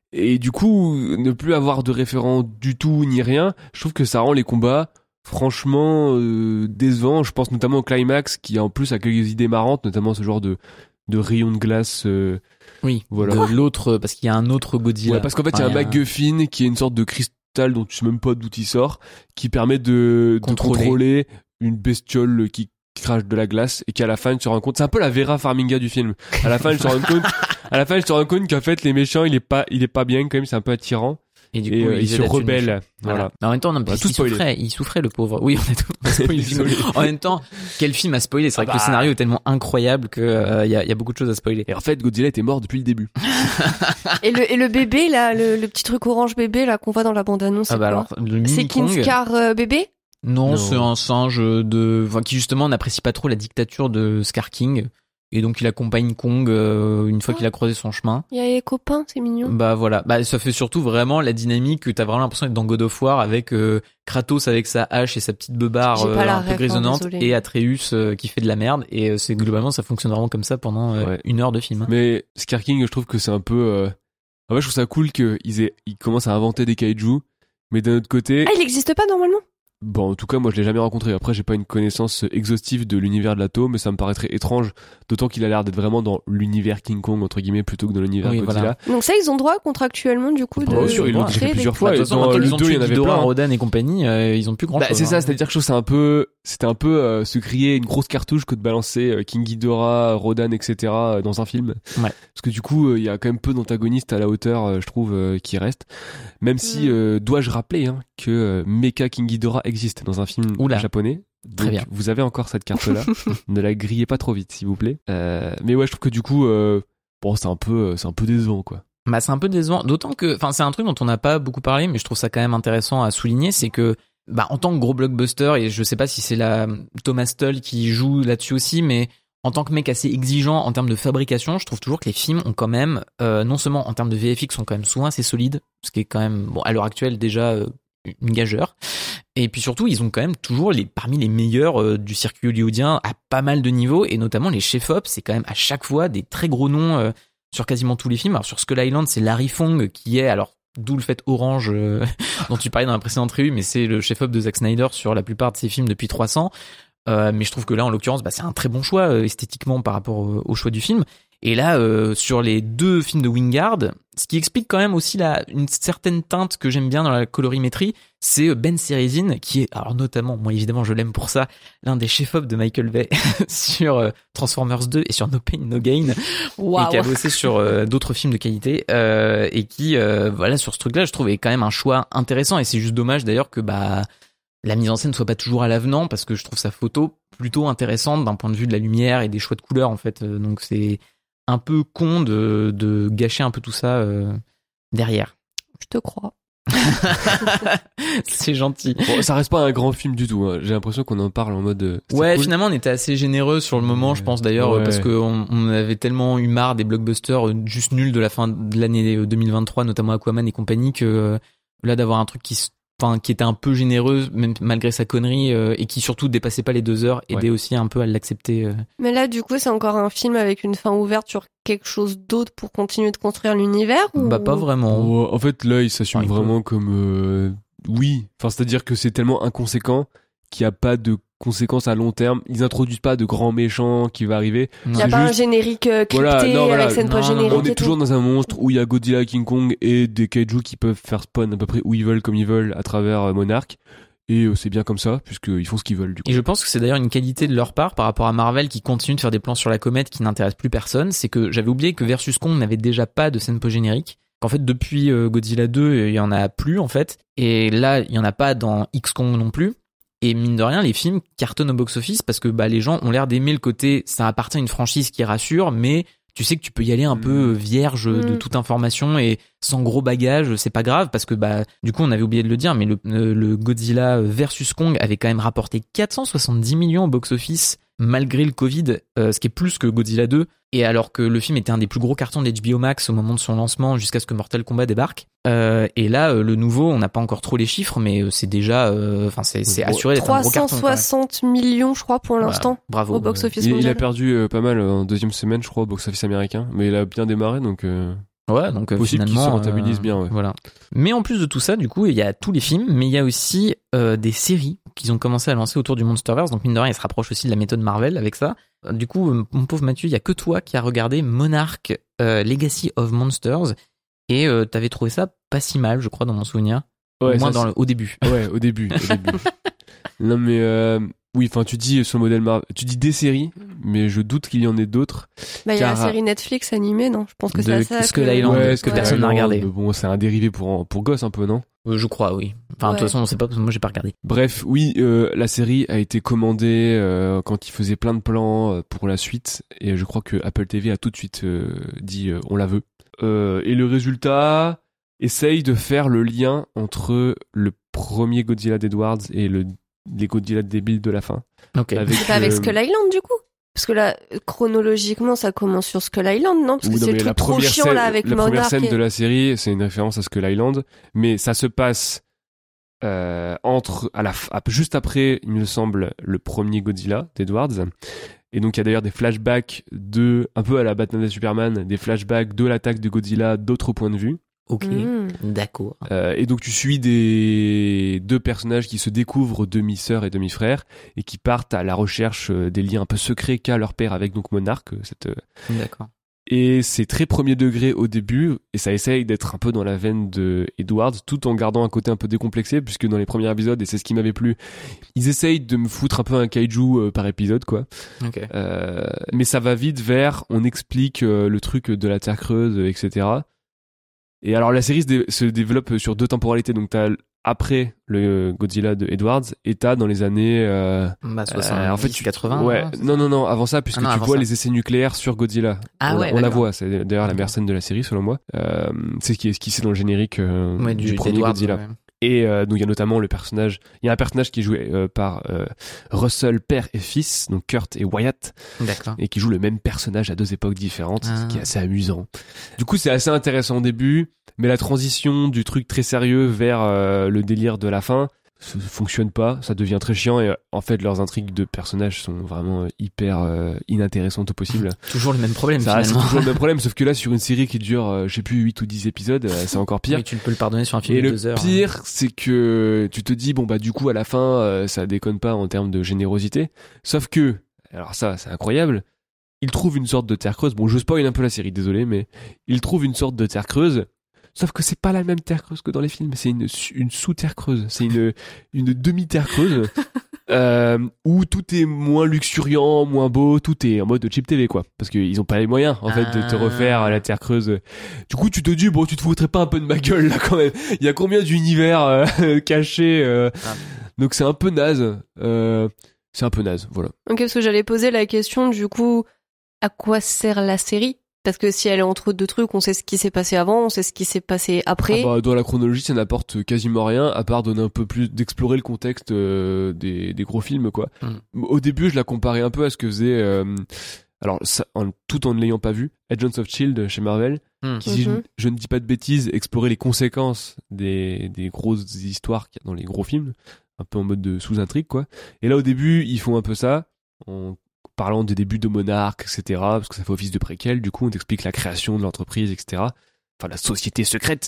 Et du coup, ne plus avoir de référent du tout ni rien, je trouve que ça rend les combats franchement euh, décevants. Je pense notamment au climax qui en plus a quelques idées marrantes, notamment ce genre de de rayon de glace. Euh, Oui, voilà. de l'autre, parce qu'il y a un autre Godzilla. Ouais, parce qu'en fait, il y a Enfin, un MacGuffin qui est une sorte de cristal dont tu sais même pas d'où il sort, qui permet de, de Contrôler. contrôler une bestiole qui crache de la glace et qui à la fin, tu te rends compte, c'est un peu la Vera Farmiga du film. À la fin, je te rends compte, à la fin, je te rends compte qu'en fait, les méchants, il est pas, il est pas bien quand même, c'est un peu attirant. Et du coup, Et euh, il faisait se la thune rebelle. méchante. Voilà. Voilà. Mais en même temps, non, On a parce tout qu'il spoilé. souffrait, il souffrait le pauvre. Oui, on a tout spoilé le film. Désolé. En même temps, quel film a spoilé? C'est vrai Ah que le bah. scénario est tellement incroyable que euh, il y, a, y a beaucoup de choses à spoiler. Et en fait, Godzilla était mort depuis le début. Et le, et le bébé, là, le, le petit truc orange bébé, là, qu'on voit dans la bande-annonce, c'est Ah bah quoi alors, le C'est Mini Kong. Kinscar euh, bébé Non, Non. c'est un singe de, enfin, qui justement n'apprécie pas trop la dictature de Scar King. Et donc il accompagne Kong euh, une fois Ah. qu'il a croisé son chemin. Il y a les copains, c'est mignon. Bah voilà, bah ça fait surtout vraiment la dynamique que t'as vraiment l'impression d'être dans God of War avec euh, Kratos avec sa hache et sa petite beubare J'ai pas euh, la un peu ref, hein, grisonnante désolée. et Atreus euh, qui fait de la merde et euh, c'est globalement ça fonctionne vraiment comme ça pendant euh, Ouais. une heure de film. Mais Scar King, je trouve que c'est un peu, euh... en fait, je trouve ça cool qu'ils aient, ils commencent à inventer des kaiju. Mais d'un autre côté, Ah, il existe pas normalement bon, en tout cas, moi, je l'ai jamais rencontré. Après, j'ai pas une connaissance exhaustive de l'univers de l'atome, mais ça me paraîtrait étrange, d'autant qu'il a l'air d'être vraiment dans l'univers King Kong, entre guillemets, plutôt que dans l'univers Oui, Godzilla. voilà. Donc ça, ils ont droit contractuellement, du coup, Bah, de bien sûr, ils l'ont créer déjà fait des- plusieurs Bah, fois. de et toute façon, dans quand le ils ont deux, il y tué en avait Ghidorah, plein. Rodan et compagnie, euh, ils ont plus grand Bah, chose. c'est ça, c'est-à-dire que je trouve que c'est un peu, c'était un peu euh, se crier une grosse cartouche que de balancer euh, King Ghidorah, Rodan, et cetera euh, dans un film. Ouais. Parce que du coup, euh, il y a quand même peu d'antagonistes à la hauteur, euh, je trouve, euh, qui restent. Même si, Mm. euh, dois-je rappeler hein, que euh, Mecha King Ghidorah existe dans un film Oula. japonais. Très Donc, bien. vous avez encore cette carte-là. Ne la grillez pas trop vite, s'il vous plaît. Euh, mais ouais, je trouve que du coup, euh, bon, c'est un peu, euh, c'est un peu décevant, quoi. Bah c'est un peu décevant, d'autant que, enfin c'est un truc dont on n'a pas beaucoup parlé, mais je trouve ça quand même intéressant à souligner, c'est que bah en tant que gros blockbuster, et je sais pas si c'est la Thomas Tull qui joue là-dessus aussi, mais en tant que mec assez exigeant en termes de fabrication, je trouve toujours que les films ont quand même, euh, non seulement en termes de V F X, sont quand même souvent assez solides, ce qui est quand même, bon à l'heure actuelle déjà euh, une gageure, et puis surtout ils ont quand même toujours les parmi les meilleurs euh, du circuit hollywoodien à pas mal de niveaux, et notamment les chefs-op, c'est quand même à chaque fois des très gros noms euh, sur quasiment tous les films. Alors sur Skull Island, c'est Larry Fong qui est, alors d'où le fait Orange euh, dont tu parlais dans la précédente revue, mais c'est le chef-op de Zack Snyder sur la plupart de ses films depuis trois cents. Euh, mais je trouve que là, en l'occurrence, bah, c'est un très bon choix euh, esthétiquement par rapport au, au choix du film. Et là, euh, sur les deux films de Wingard, ce qui explique quand même aussi la, une certaine teinte que j'aime bien dans la colorimétrie, c'est Ben Serisin, qui est, alors notamment, moi évidemment je l'aime pour ça, l'un des chefs-op de Michael Bay sur euh, Transformers deux et sur No Pain No Gain, Waouh. et qui a bossé sur euh, d'autres films de qualité, euh, et qui, euh, voilà, sur ce truc-là, je trouve est quand même un choix intéressant, et c'est juste dommage d'ailleurs que bah la mise en scène soit pas toujours à l'avenant, parce que je trouve sa photo plutôt intéressante d'un point de vue de la lumière et des choix de couleurs en fait, euh, donc c'est un peu con de, de gâcher un peu tout ça euh, derrière. Je te crois. C'est gentil. Bon, ça reste pas un grand film du tout. Hein. J'ai l'impression qu'on en parle en mode. euh, c'est Ouais, cool. finalement, on était assez généreux sur le moment, je pense d'ailleurs, Ouais. parce qu'on on avait tellement eu marre des blockbusters euh, juste nuls de la fin de l'année deux mille vingt-trois, notamment Aquaman et compagnie, que euh, là d'avoir un truc qui, se- enfin, qui était un peu généreux, même malgré sa connerie, euh, et qui surtout dépassait pas les deux heures, aidait Ouais. aussi un peu à l'accepter. euh. Mais là, du coup, c'est encore un film avec une fin ouverte sur quelque chose d'autre pour continuer de construire l'univers ou... Bah pas vraiment. Ouais, en fait, là, il s'assume Enfin, il vraiment comme. euh, Oui. Enfin, c'est-à-dire que c'est tellement inconséquent qu'il n'y a pas de conséquences à long terme. Ils introduisent pas de grands méchants qui va arriver. Il y a C'est pas un juste- générique euh, crypté Voilà, non, voilà. avec scène Non, non, post-générique On et est toujours tout. dans un monstre où il y a Godzilla, King Kong et des kaiju qui peuvent faire spawn à peu près où ils veulent, comme ils veulent, à travers euh, Monarch. Et euh, c'est bien comme ça, puisqu'ils font ce qu'ils veulent, du coup. Et je pense que c'est d'ailleurs une qualité de leur part par rapport à Marvel qui continue de faire des plans sur la comète qui n'intéressent plus personne. C'est que j'avais oublié que Versus Kong n'avait déjà pas de scène post-générique. Qu'en fait, depuis euh, Godzilla deux, il y en a plus, en fait. Et là, il y en a pas dans X-Kong non plus. Et mine de rien, les films cartonnent au box-office parce que bah, les gens ont l'air d'aimer le côté ça appartient à une franchise qui rassure, mais tu sais que tu peux y aller un Mm. peu vierge de Mm. toute information et sans gros bagages, c'est pas grave parce que bah du coup on avait oublié de le dire, mais le, le, le Godzilla versus Kong avait quand même rapporté quatre cent soixante-dix millions au box-office malgré le Covid, euh, ce qui est plus que Godzilla deux, et alors que le film était un des plus gros cartons d'H B O Max au moment de son lancement jusqu'à ce que Mortal Kombat débarque. Euh, et là, euh, le nouveau, on n'a pas encore trop les chiffres, mais euh, c'est déjà, enfin c'est c'est Bon, assuré d'être un gros trois cent carton. quand même. soixante millions, je crois, pour Voilà. l'instant, Bravo. au box-office Il, il a mondial. perdu euh, pas mal euh, en deuxième semaine, je crois, au box-office américain. Mais il a bien démarré, donc... euh, Ouais, donc euh, Possible qu'ils finalement, se rentabilisent euh, bien, ouais. Voilà. Mais en plus de tout ça, du coup, il y a tous les films, mais il y a aussi euh, des séries qu'ils ont commencé à lancer autour du Monsterverse. Donc mine de rien, ils se rapprochent aussi de la méthode Marvel avec ça. Du coup, euh, mon pauvre Mathieu, il y a que toi qui a regardé Monarch euh, Legacy of Monsters et euh, t'avais trouvé ça pas si mal, je crois, dans mon souvenir. Ouais, Au moins ça, dans le, au début. Ouais, au début. Au début. Non, mais euh, oui, enfin, tu dis sur le modèle Marvel, tu dis des séries, mais je doute qu'il y en ait d'autres. Bah, il y a la Car- série Netflix animée, non? Je pense que c'est De à ça. Skull que- Island, Ouais, que Skull personne n'a Island, regardé. mais bon, c'est un dérivé pour pour gosses un peu, non? Euh, je crois, oui. Enfin, de Ouais. toute façon, on sait pas parce que moi j'ai pas regardé. Bref, oui, euh, la série a été commandée euh, quand il faisait plein de plans euh, pour la suite, et je crois que Apple T V a tout de suite euh, dit euh, on la veut. Euh, et le résultat essaye de faire le lien entre le premier Godzilla d'Edwards et le les Godzilla débiles de la fin. Ok. Avec, C'est pas avec euh, Skull Island, du coup? Parce que là, chronologiquement, ça commence sur Skull Island, non? Parce que Oui, non, c'est mais le la truc trop première chiant, scène, là, avec la première Monarch. scène et- de la série, c'est une référence à Skull Island, mais ça se passe euh, entre à la f- à- juste après, il me semble, le premier Godzilla d'Edwards. Et donc il y a d'ailleurs des flashbacks de un peu à la Batman et Superman, des flashbacks de l'attaque de Godzilla d'autres points de vue. Ok. Mm. D'accord. Euh, et donc tu suis des deux personnages qui se découvrent demi-sœurs et demi-frères et qui partent à la recherche euh, des liens un peu secrets qu'a leur père avec donc Monarch, euh, cette euh, D'accord. et c'est très premier degré au début et ça essaye d'être un peu dans la veine de Edwards tout en gardant un côté un peu décomplexé puisque dans les premiers épisodes, et c'est ce qui m'avait plu, ils essayent de me foutre un peu un kaiju euh, par épisode quoi. Ok. Euh, mais ça va vite vers on explique euh, le truc de la Terre creuse, euh, et cetera. Et alors la série se, dé- se développe sur deux temporalités, donc t'as après le Godzilla de Edwards et t'as dans les années euh, Bah, euh, soixante-dix, en fait tu- quatre-vingts. ouais hein, c'est non ça non non avant ça puisque Ah non, tu avant vois ça. les essais nucléaires sur Godzilla. Ah on, ouais, on la d'accord. voit, c'est d'ailleurs la meilleure scène de la série selon moi. Euh, c'est ce qui est esquissé dans le générique euh, Ouais, du, du premier d'Edwards, Godzilla. ouais. Et euh, donc il y a notamment le personnage, il y a un personnage qui est joué euh, par euh, Russell père et fils, donc Kurt et Wyatt, D'accord. et qui joue le même personnage à deux époques différentes, Ah. ce qui est assez amusant. Du coup c'est assez intéressant au début, mais la transition du truc très sérieux vers euh, le délire de la fin ça fonctionne pas, ça devient très chiant et euh, en fait leurs intrigues de personnages sont vraiment euh, hyper euh, inintéressantes au possible. Toujours le même problème Ça reste finalement. toujours le même problème, sauf que là sur une série qui dure euh, je sais plus huit ou dix épisodes, euh, c'est encore pire. Oui, tu peux le pardonner sur un film Et de le deux heures. pire, c'est que tu te dis bon bah du coup à la fin euh, ça déconne pas en termes de générosité, sauf que alors ça c'est incroyable, il trouve une sorte de terre creuse. Bon je spoil un peu la série, désolé, mais il trouve une sorte de terre creuse. Sauf que c'est pas la même terre creuse que dans les films, c'est une, une sous-terre creuse, c'est une, une demi-terre creuse euh, où tout est moins luxuriant, moins beau, tout est en mode cheap T V quoi, parce qu'ils ont pas les moyens en fait de te Ah. refaire la terre creuse. Du coup tu te dis bon tu te foutrais pas un peu de ma gueule là quand même. Il y a combien d'univers euh, cachés euh, Ah. donc c'est un peu naze, euh, c'est un peu naze voilà. Ok, parce que j'allais poser la question, du coup, à quoi sert la série? Parce que si elle est entre deux trucs, on sait ce qui s'est passé avant, on sait ce qui s'est passé après. Ah bah, dans la chronologie, ça n'apporte quasiment rien, à part donner un peu plus, d'explorer le contexte euh, des, des gros films, quoi. Mm. Au début, je la comparais un peu à ce que faisait, euh, alors, ça, en, tout en ne l'ayant pas vu, Agents of Shield chez Marvel, Mm. qui, si je, Mhm. je ne dis pas de bêtises, explorait les conséquences des, des grosses histoires qu'il y a dans les gros films, un peu en mode de sous-intrigue, quoi. Et là, au début, ils font un peu ça, en parlant des débuts de Monarch, et cetera, parce que ça fait office de préquel, du coup, on t'explique la création de l'entreprise, et cetera. Enfin, la société secrète.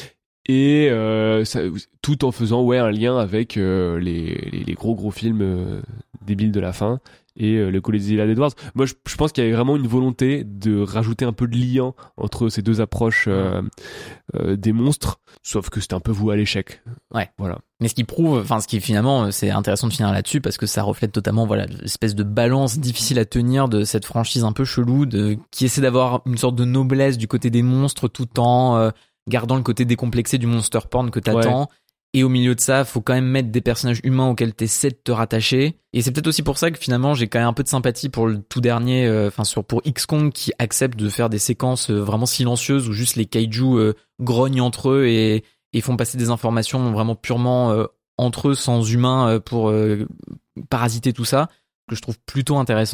Et euh, ça, tout en faisant ouais un lien avec euh, les, les, les gros gros films euh, débiles de la fin et euh, le Godzilla d'Edwards. Moi, je, je pense qu'il y avait vraiment une volonté de rajouter un peu de lien entre ces deux approches euh, euh, des monstres, sauf que c'était un peu voué à l'échec. Ouais. Voilà. Mais ce qui prouve, enfin, ce qui finalement, c'est intéressant de finir là-dessus parce que ça reflète totalement, voilà, l'espèce de balance difficile à tenir de cette franchise un peu chelou, de, qui essaie d'avoir une sorte de noblesse du côté des monstres tout en euh, gardant le côté décomplexé du monster porn que t'attends. Ouais. Et au milieu de ça, faut quand même mettre des personnages humains auxquels t'essaies de te rattacher. Et c'est peut-être aussi pour ça que finalement, j'ai quand même un peu de sympathie pour le tout dernier, enfin, euh, sur, pour X-Kong qui accepte de faire des séquences euh, vraiment silencieuses où juste les kaiju euh, grognent entre eux et, et font passer des informations vraiment purement euh, entre eux, sans humains, euh, pour euh, parasiter tout ça, que je trouve plutôt intéressant.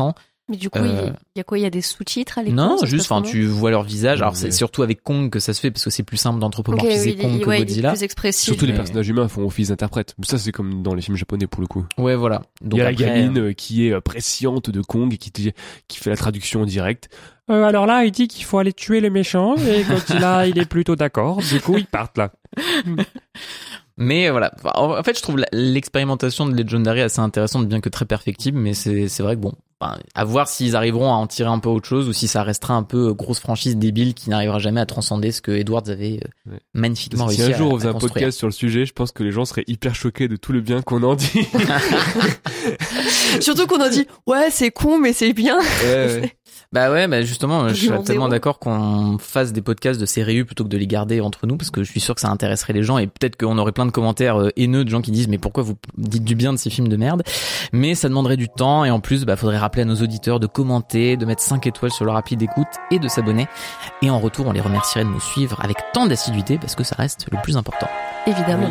Mais du coup, Euh, il y a quoi? Il y a des sous-titres à l'écran? Non, ça se juste, passe enfin, comment? tu vois leur visage. Alors, Ouais. c'est surtout avec Kong que ça se fait parce que c'est plus simple Ok, d'anthropomorphiser oui, Kong il, que ouais, il est Godzilla. plus expressif. Surtout les Mais- personnages humains font office d'interprète. Ça, c'est comme dans les films japonais pour le coup. Ouais, voilà. Il Donc y a après, la gamine euh, qui est euh, presciente de Kong et qui, te- qui fait la traduction en direct. Euh, alors là, il dit qu'il faut aller tuer les méchants et Godzilla, il est plutôt d'accord. Du coup, ils partent là. Mais voilà, en fait, je trouve la- l'expérimentation de Legendary assez intéressante, bien que très perfectible, mais c'est c'est vrai que bon, enfin, à voir s'ils arriveront à en tirer un peu autre chose ou si ça restera un peu grosse franchise débile qui n'arrivera jamais à transcender ce que Edwards avait euh, Ouais. magnifiquement Si réussi un jour à, on faisait à un construire. podcast sur le sujet, je pense que les gens seraient hyper choqués de tout le bien qu'on en dit. Surtout qu'on a dit, ouais, c'est con, mais c'est bien. Ouais, ouais. Bah ouais, bah justement, je suis Bilan tellement zéro. d'accord qu'on fasse des podcasts de ces réus plutôt que de les garder entre nous, parce que je suis sûr que ça intéresserait les gens et peut-être qu'on aurait plein de commentaires euh, haineux de gens qui disent mais pourquoi vous dites du bien de ces films de merde. Mais ça demanderait du temps et en plus, bah faudrait rappeler à nos auditeurs de commenter, de mettre cinq étoiles sur leur appli d'écoute et de s'abonner. Et en retour, on les remercierait de nous suivre avec tant d'assiduité parce que ça reste le plus important. Évidemment.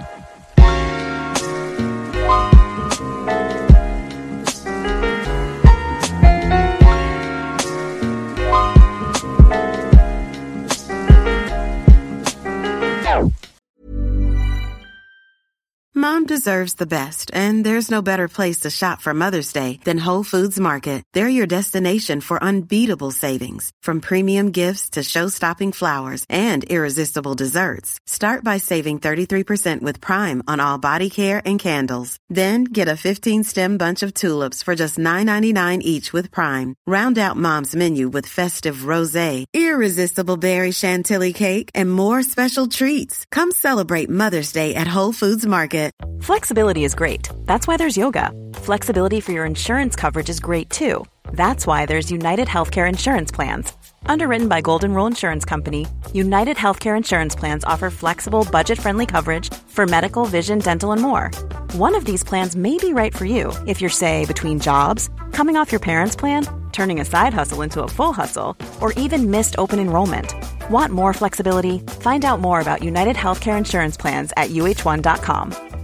Mom deserves the best, and there's no better place to shop for Mother's Day than Whole Foods Market. They're your destination for unbeatable savings, from premium gifts to show-stopping flowers and irresistible desserts. Start by saving thirty-three percent with Prime on all body care and candles. Then get a fifteen-stem bunch of tulips for just nine ninety-nine each with Prime. Round out Mom's menu with festive rosé, irresistible berry chantilly cake, and more special treats. Come celebrate Mother's Day at Whole Foods Market. Flexibility is great. That's why there's yoga. Flexibility for your insurance coverage is great too. That's why there's United Healthcare Insurance Plans. Underwritten by Golden Rule Insurance Company, United Healthcare Insurance Plans offer flexible, budget-friendly coverage for medical, vision, dental, and more. One of these plans may be right for you if you're, say, between jobs, coming off your parents' plan, turning a side hustle into a full hustle, or even missed open enrollment. Want more flexibility? Find out more about United Healthcare Insurance Plans at U H one dot com.